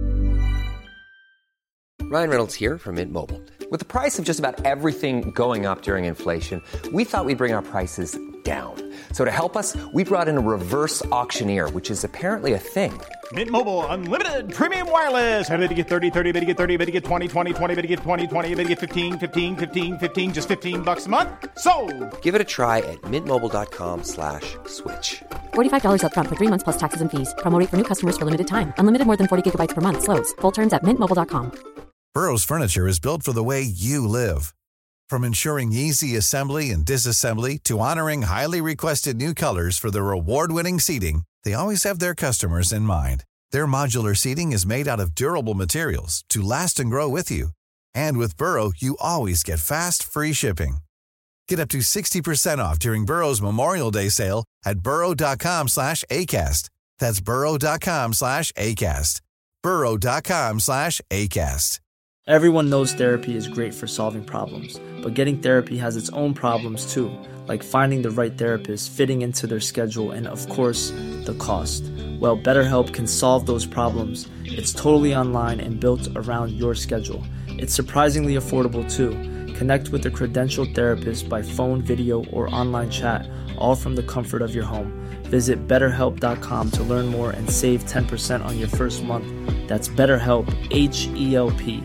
Ryan Reynolds here from Mint Mobile. With the price of just about everything going up during inflation, we thought we'd bring our prices down. So to help us, we brought in a reverse auctioneer, which is apparently a thing. Mint Mobile Unlimited Premium Wireless. How to get 30, 30, bit to get 30, bit to get 20, 20, 20, bit to get 20, 20, bit to get 15, 15, 15, 15, just $15 a month? Sold! Give it a try at mintmobile.com/switch. $45 up front for 3 months plus taxes and fees. Promo rate for new customers for limited time. Unlimited more than 40 gigabytes per month. Slows full terms at mintmobile.com. Burrow's furniture is built for the way you live. From ensuring easy assembly and disassembly to honoring highly requested new colors for their award-winning seating, they always have their customers in mind. Their modular seating is made out of durable materials to last and grow with you. And with Burrow, you always get fast, free shipping. Get up to 60% off during Burrow's Memorial Day sale at burrow.com/ACAST. That's burrow.com/ACAST. burrow.com/ACAST. Everyone knows therapy is great for solving problems, but getting therapy has its own problems too, like finding the right therapist, fitting into their schedule, and of course, the cost. Well, BetterHelp can solve those problems. It's totally online and built around your schedule. It's surprisingly affordable too. Connect with a credentialed therapist by phone, video, or online chat, all from the comfort of your home. Visit BetterHelp.com to learn more and save 10% on your first month. That's BetterHelp, H-E-L-P.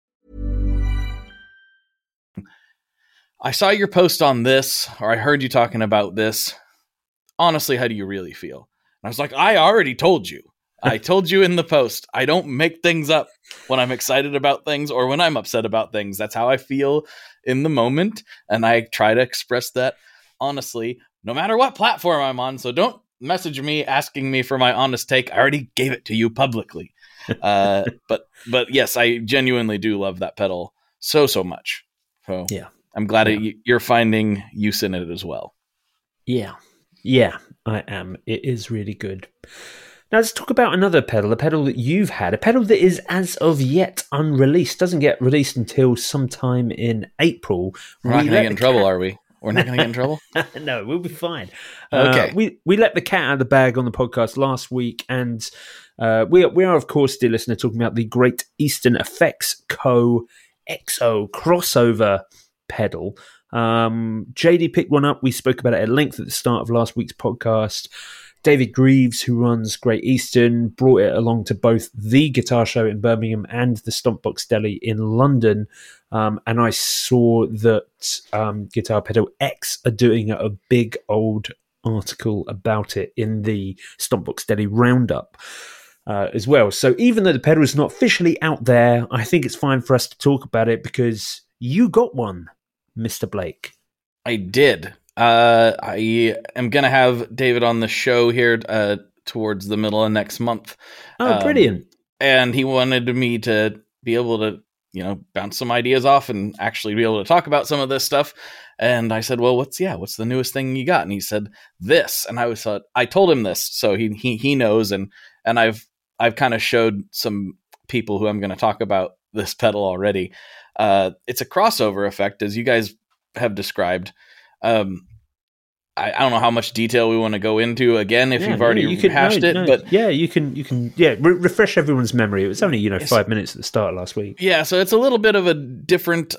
I saw your post on this, or I heard you talking about this. Honestly, how do you really feel? And I was like, I already told you. I told you in the post. I don't make things up when I'm excited about things or when I'm upset about things. That's how I feel in the moment. And I try to express that honestly, no matter what platform I'm on. So don't message me asking me for my honest take. I already gave it to you publicly. But yes, I genuinely do love that pedal so much. So yeah. I'm glad you're finding use in it as well. Yeah, I am. It is really good. Now let's talk about another pedal, a pedal that you've had, a pedal that is as of yet unreleased, doesn't get released until sometime in April. We're not going to get in trouble, are we? We're not going to get in trouble? No, we'll be fine. Okay. We let the cat out of the bag on the podcast last week, and we are, of course, dear listener, talking about the Great Eastern Effects Co. EXO crossover pedal. JD picked one up. We spoke about it at length at the start of last week's podcast. David Greaves, who runs Great Eastern, brought it along to both the guitar show in Birmingham and the Stompbox Deli in London. And I saw that Guitar Pedal X are doing a big old article about it in the Stompbox Deli Roundup as well. So even though the pedal is not officially out there, I think it's fine for us to talk about it because you got one, Mr. Blake. I did. I am going to have David on the show here towards the middle of next month. Oh, brilliant. And he wanted me to be able to, bounce some ideas off and actually be able to talk about some of this stuff. And I said, well, what's the newest thing you got? And he said, this. And I told him this. So he knows. And I've kind of showed some people who I'm going to talk about this pedal already. It's a crossover effect, as you guys have described. I don't know how much detail we want to go into again if you've already hashed it, but you can refresh everyone's memory. It was only 5 minutes at the start last week. Yeah, so it's a little bit of a different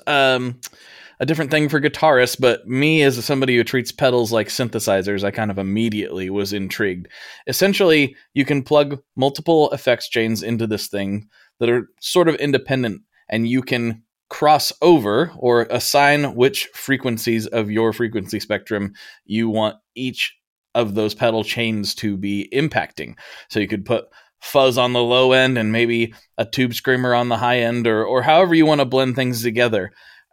thing for guitarists, but me as somebody who treats pedals like synthesizers, I kind of immediately was intrigued. Essentially, you can plug multiple effects chains into this thing that are sort of independent, and you can cross over or assign which frequencies of your frequency spectrum you want each of those pedal chains to be impacting. So you could put fuzz on the low end and maybe a tube screamer on the high end, or however you want to blend things together.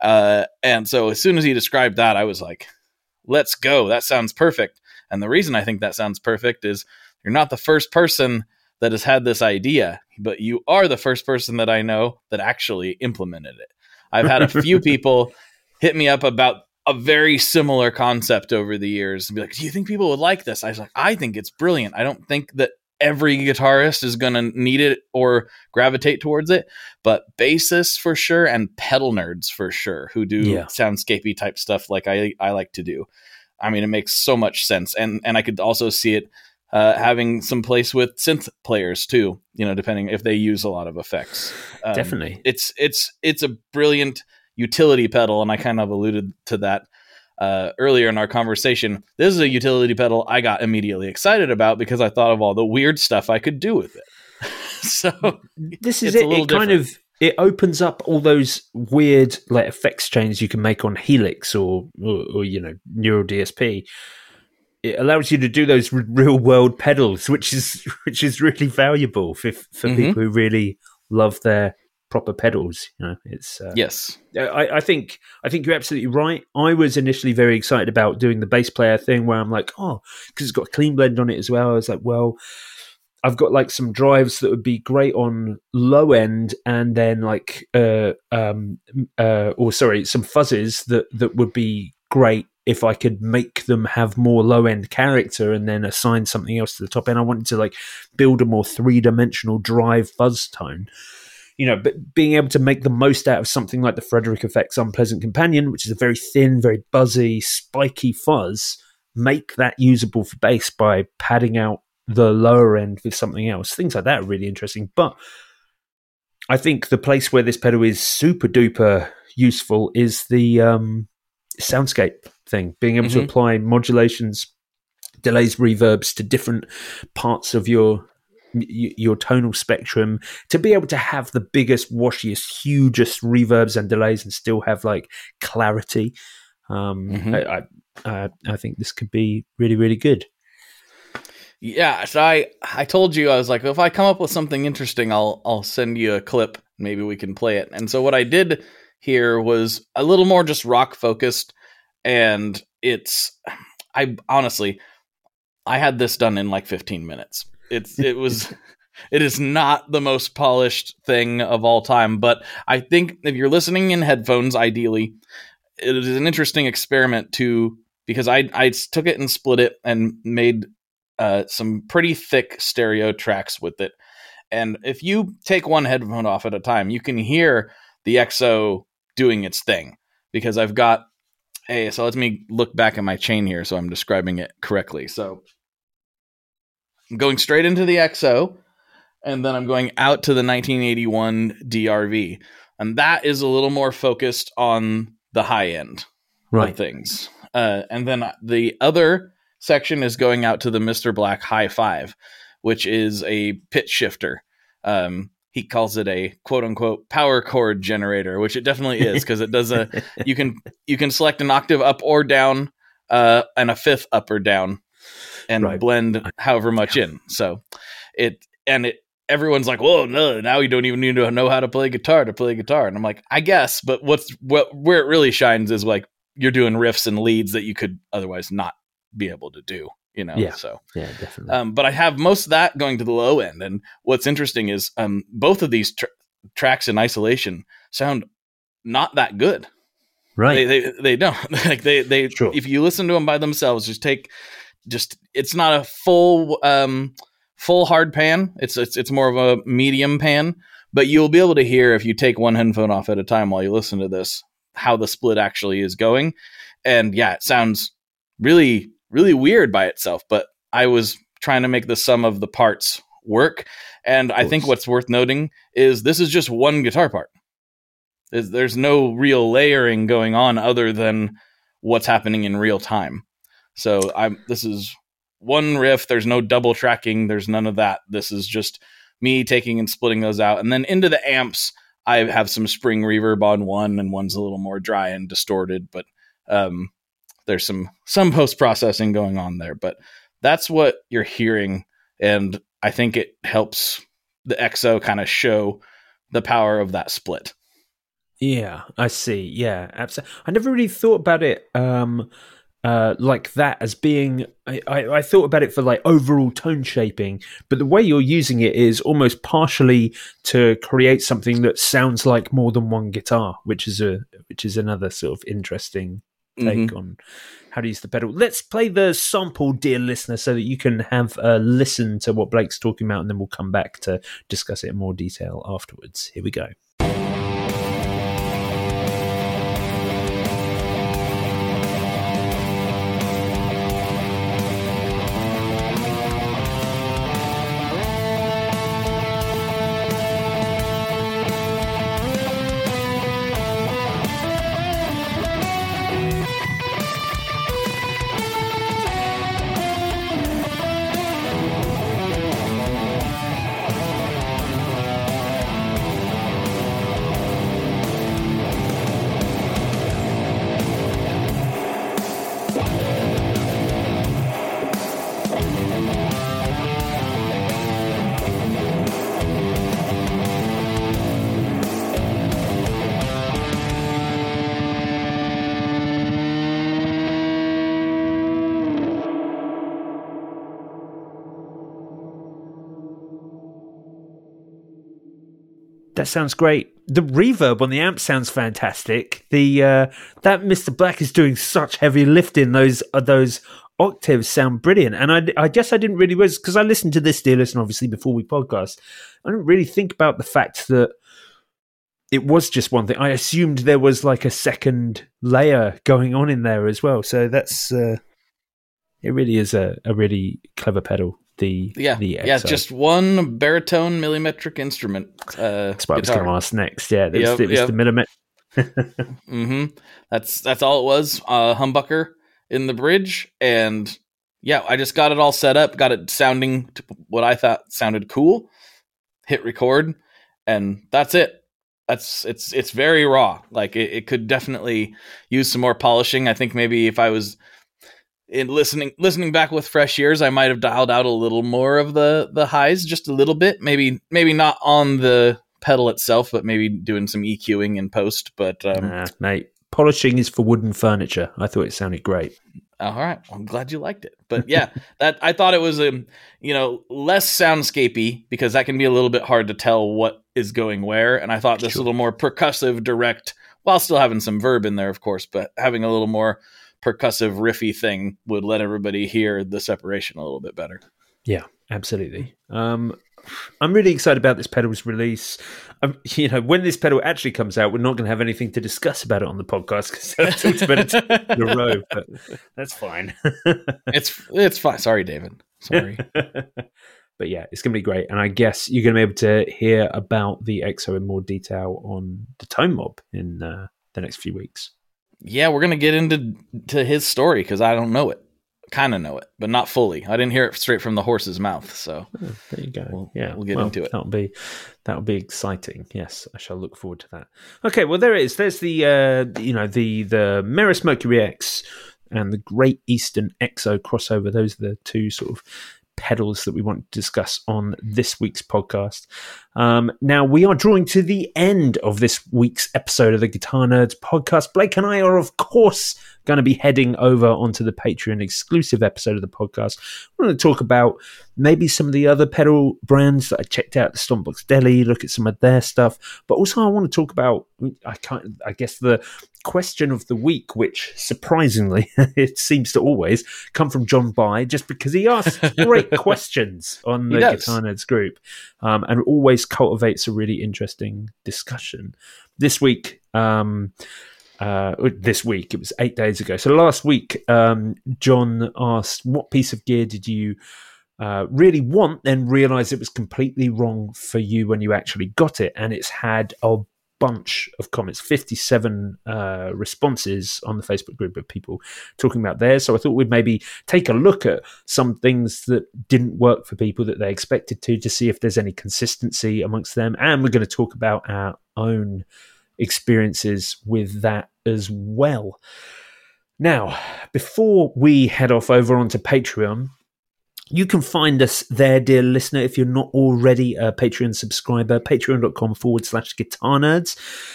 And so as soon as he described that, I was like, let's go. That sounds perfect. And the reason I think that sounds perfect is you're not the first person that has had this idea, but you are the first person that I know that actually implemented it. I've had a few people hit me up about a very similar concept over the years and be like, do you think people would like this? I was like, I think it's brilliant. I don't think that every guitarist is going to need it or gravitate towards it, but bassists for sure and pedal nerds for sure who do soundscapey type stuff like I like to do. I mean, it makes so much sense. And I could also see it having some place with synth players too, depending if they use a lot of effects. Definitely. It's a brilliant utility pedal. And I kind of alluded to that earlier in our conversation. This is a utility pedal I got immediately excited about because I thought of all the weird stuff I could do with it. So this is it. It opens up all those weird like effects chains you can make on Helix or Neural DSP. It allows you to do those real world pedals, which is really valuable for people who really love their proper pedals. It's yes. I think you're absolutely right. I was initially very excited about doing the bass player thing, where I'm like, because it's got a clean blend on it as well. I was like, well, I've got like some drives that would be great on low end, and then like some fuzzes that would be great if I could make them have more low-end character and then assign something else to the top end. I wanted to like build a more three-dimensional drive fuzz tone. But being able to make the most out of something like the Frederick Effect's Unpleasant Companion, which is a very thin, very buzzy, spiky fuzz, make that usable for bass by padding out the lower end with something else. Things like that are really interesting. But I think the place where this pedal is super duper useful is the soundscape thing, being able to apply modulations, delays, reverbs to different parts of your tonal spectrum, to be able to have the biggest, washiest, hugest reverbs and delays and still have like clarity. I think this could be really, really good. Yeah, so I told you, I was like, if I come up with something interesting, I'll send you a clip. Maybe we can play it. And so what I did here was a little more just rock focused, and I had this done in like 15 minutes. It is not the most polished thing of all time, but I think if you're listening in headphones, ideally, it is an interesting experiment because I took it and split it and made some pretty thick stereo tracks with it. And if you take one headphone off at a time, you can hear the XO doing its thing, because I've got so let me look back at my chain here so I'm describing it correctly. So I'm going straight into the XO, and then I'm going out to the 1981 DRV. And that is a little more focused on the high end of things. And then the other section is going out to the Mr. Black High 5, which is a pitch shifter. He calls it a quote unquote power chord generator, which it definitely is, because it does you can select an octave up or down, and a fifth up or down, and blend however much in. So everyone's like, whoa, no, now you don't even need to know how to play guitar to play guitar. And I'm like, I guess, but where it really shines is like you're doing riffs and leads that you could otherwise not be able to do, Yeah. So yeah, definitely. But I have most of that going to the low end. And what's interesting is both of these tracks in isolation sound not that good. Right. They don't like they sure. If you listen to them by themselves, it's not a full hard pan. It's more of a medium pan, but you'll be able to hear, if you take one headphone off at a time while you listen to this, how the split actually is going. And yeah, it sounds really, really weird by itself, but I was trying to make the sum of the parts work. And I think what's worth noting is this is just one guitar part. There's no real layering going on other than what's happening in real time. So this is one riff. There's no double tracking. There's none of that. This is just me taking and splitting those out. And then into the amps, I have some spring reverb on one, and one's a little more dry and distorted, but there's some post-processing going on there. But that's what you're hearing, and I think it helps the XO kind of show the power of that split. Yeah, I see. Yeah, absolutely. I never really thought about it like that as being. I thought about it for like overall tone shaping, but the way you're using it is almost partially to create something that sounds like more than one guitar, which is another sort of interesting take on how to use the pedal. Let's play the sample, dear listener, so that you can have a listen to what Blake's talking about, and then we'll come back to discuss it in more detail afterwards. Here we go. That sounds great. The reverb on the amp sounds fantastic. That Mr. Black is doing such heavy lifting. Those octaves sound brilliant. And I guess I didn't really realize, because I listened to this, dear listener, obviously before we podcast. I didn't really think about the fact that it was just one thing. I assumed there was like a second layer going on in there as well. So that's it. Really is a really clever pedal. The XO. Just one baritone millimetric instrument. That's what I was going to ask next. Yeah, it was the millimetric. Mm-hmm. That's all it was. Humbucker in the bridge, and I just got it all set up, got it sounding to what I thought sounded cool. Hit record, and that's it. It's very raw. Like it could definitely use some more polishing. I think maybe if I was in listening back with fresh ears, I might have dialed out a little more of the highs, just a little bit. Maybe not on the pedal itself, but maybe doing some EQing in post. But mate, polishing is for wooden furniture. I thought it sounded great. All right, I'm glad you liked it. But that I thought it was less soundscapey, because that can be a little bit hard to tell what is going where. And I thought this little more percussive, direct, while still having some verb in there, of course, but having a little more percussive riffy thing would let everybody hear the separation a little bit better. Yeah, absolutely. I'm really excited about this pedal's release. When this pedal actually comes out, we're not going to have anything to discuss about it on the podcast, because I've talked about it in a row, but that's fine. It's fine. Sorry, David. Sorry. But yeah, it's going to be great. And I guess you're going to be able to hear about the XO in more detail on the Tone Mob in the next few weeks. Yeah, we're going to get into his story, because I don't know it. Kind of know it, but not fully. I didn't hear it straight from the horse's mouth. So there you go. We'll get into it. That'll be exciting. Yes, I shall look forward to that. Okay, well, there it is. There's the the Meris Mercury X and the Great Eastern XO crossover. Those are the two sort of pedals that we want to discuss on this week's podcast. Now, we are drawing to the end of this week's episode of the Guitar Nerds podcast. Blake and I are, of course, going to be heading over onto the Patreon exclusive episode of the podcast. We're going to talk about maybe some of the other pedal brands that I checked out at the Stompbox Deli, look at some of their stuff. But also I want to talk about, I guess, the question of the week, which surprisingly, it seems to always come from John By, just because he asks great questions on the Guitar Nerds group, and always cultivates a really interesting discussion. This week, it was 8 days ago. So last week, John asked, what piece of gear did you really want, then realize it was completely wrong for you when you actually got it? And it's had a bunch of comments, 57 responses on the Facebook group of people talking about theirs. So I thought we'd maybe take a look at some things that didn't work for people that they expected to see if there's any consistency amongst them. And we're going to talk about our own experiences with that as well. Now, before we head off over onto Patreon, you can find us there, dear listener, if you're not already a Patreon subscriber, patreon.com/Guitar Nerds.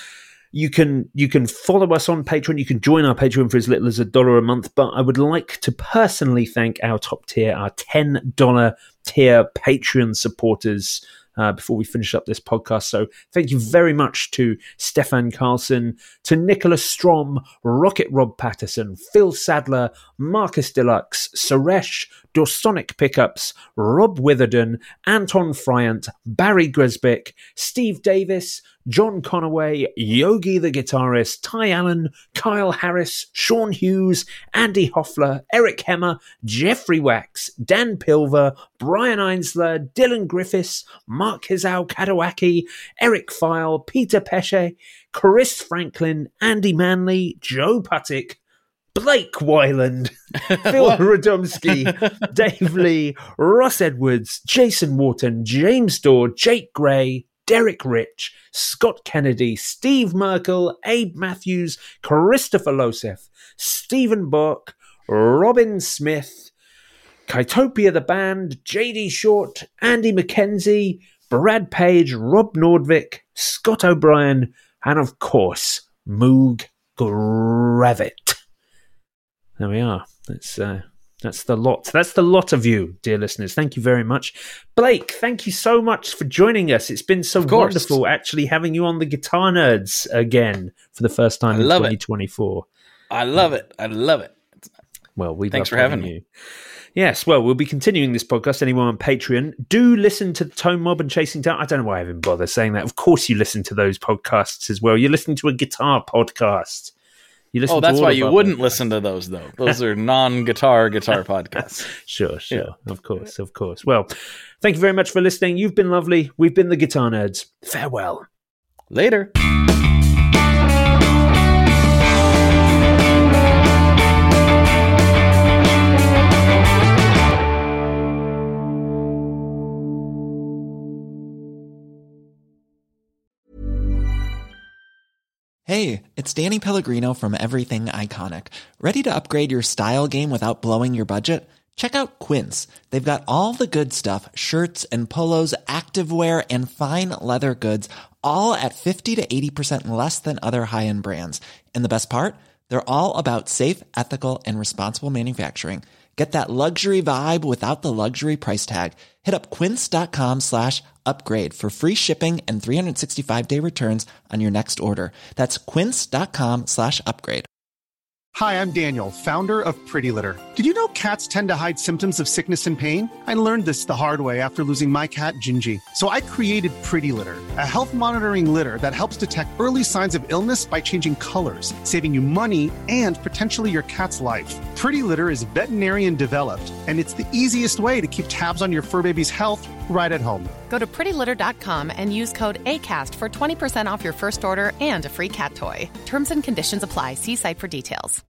You can follow us on Patreon. You can join our Patreon for as little as $1 a month. But I would like to personally thank our top tier, our $10 tier Patreon supporters, before we finish up this podcast. So thank you very much to Stefan Carlson, to Nicholas Strom, Rocket Rob Patterson, Phil Sadler, Marcus Deluxe, Suresh, Dorsonic Pickups, Rob Witherden, Anton Fryant, Barry Gresbick, Steve Davis, John Conaway, Yogi the Guitarist, Ty Allen, Kyle Harris, Sean Hughes, Andy Hoffler, Eric Hemmer, Jeffrey Wax, Dan Pilver, Brian Einsler, Dylan Griffiths, Mark Hizau Kadawaki, Eric File, Peter Pesce, Chris Franklin, Andy Manley, Joe Puttick, Blake Wyland, Phil Radomski, Dave Lee, Ross Edwards, Jason Wharton, James Dorr, Jake Gray, Derek Rich, Scott Kennedy, Steve Merkel, Abe Matthews, Christopher Losef, Stephen Buck, Robin Smith, Kaitopia the Band, JD Short, Andy McKenzie, Brad Page, Rob Nordvik, Scott O'Brien, and of course, Moog Gravit. There we are. Let's That's the lot. That's the lot of you, dear listeners. Thank you very much. Blake, thank you so much for joining us. It's been so wonderful actually having you on the Guitar Nerds again for the first time in 2024. I love it. I love it. Well, thanks for having you. Yes, well, we'll be continuing this podcast. Anyone on Patreon, do listen to the Tone Mob and Chasing Down. I don't know why I even bother saying that. Of course you listen to those podcasts as well. You're listening to a guitar podcast. That's why you wouldn't listen to those, though. Those are non-guitar podcasts. Sure. Yeah. Of course. Well, thank you very much for listening. You've been lovely. We've been the Guitar Nerds. Farewell. Later. Hey, it's Danny Pellegrino from Everything Iconic. Ready to upgrade your style game without blowing your budget? Check out Quince. They've got all the good stuff, shirts and polos, activewear, and fine leather goods, all at 50 to 80% less than other high-end brands. And the best part? They're all about safe, ethical, and responsible manufacturing. Get that luxury vibe without the luxury price tag. Hit up quince.com/upgrade for free shipping and 365-day returns on your next order. That's quince.com/upgrade. Hi, I'm Daniel, founder of Pretty Litter. Did you know cats tend to hide symptoms of sickness and pain? I learned this the hard way after losing my cat, Gingy. So I created Pretty Litter, a health monitoring litter that helps detect early signs of illness by changing colors, saving you money and potentially your cat's life. Pretty Litter is veterinarian developed, and it's the easiest way to keep tabs on your fur baby's health right at home. Go to prettylitter.com and use code ACAST for 20% off your first order and a free cat toy. Terms and conditions apply. See site for details.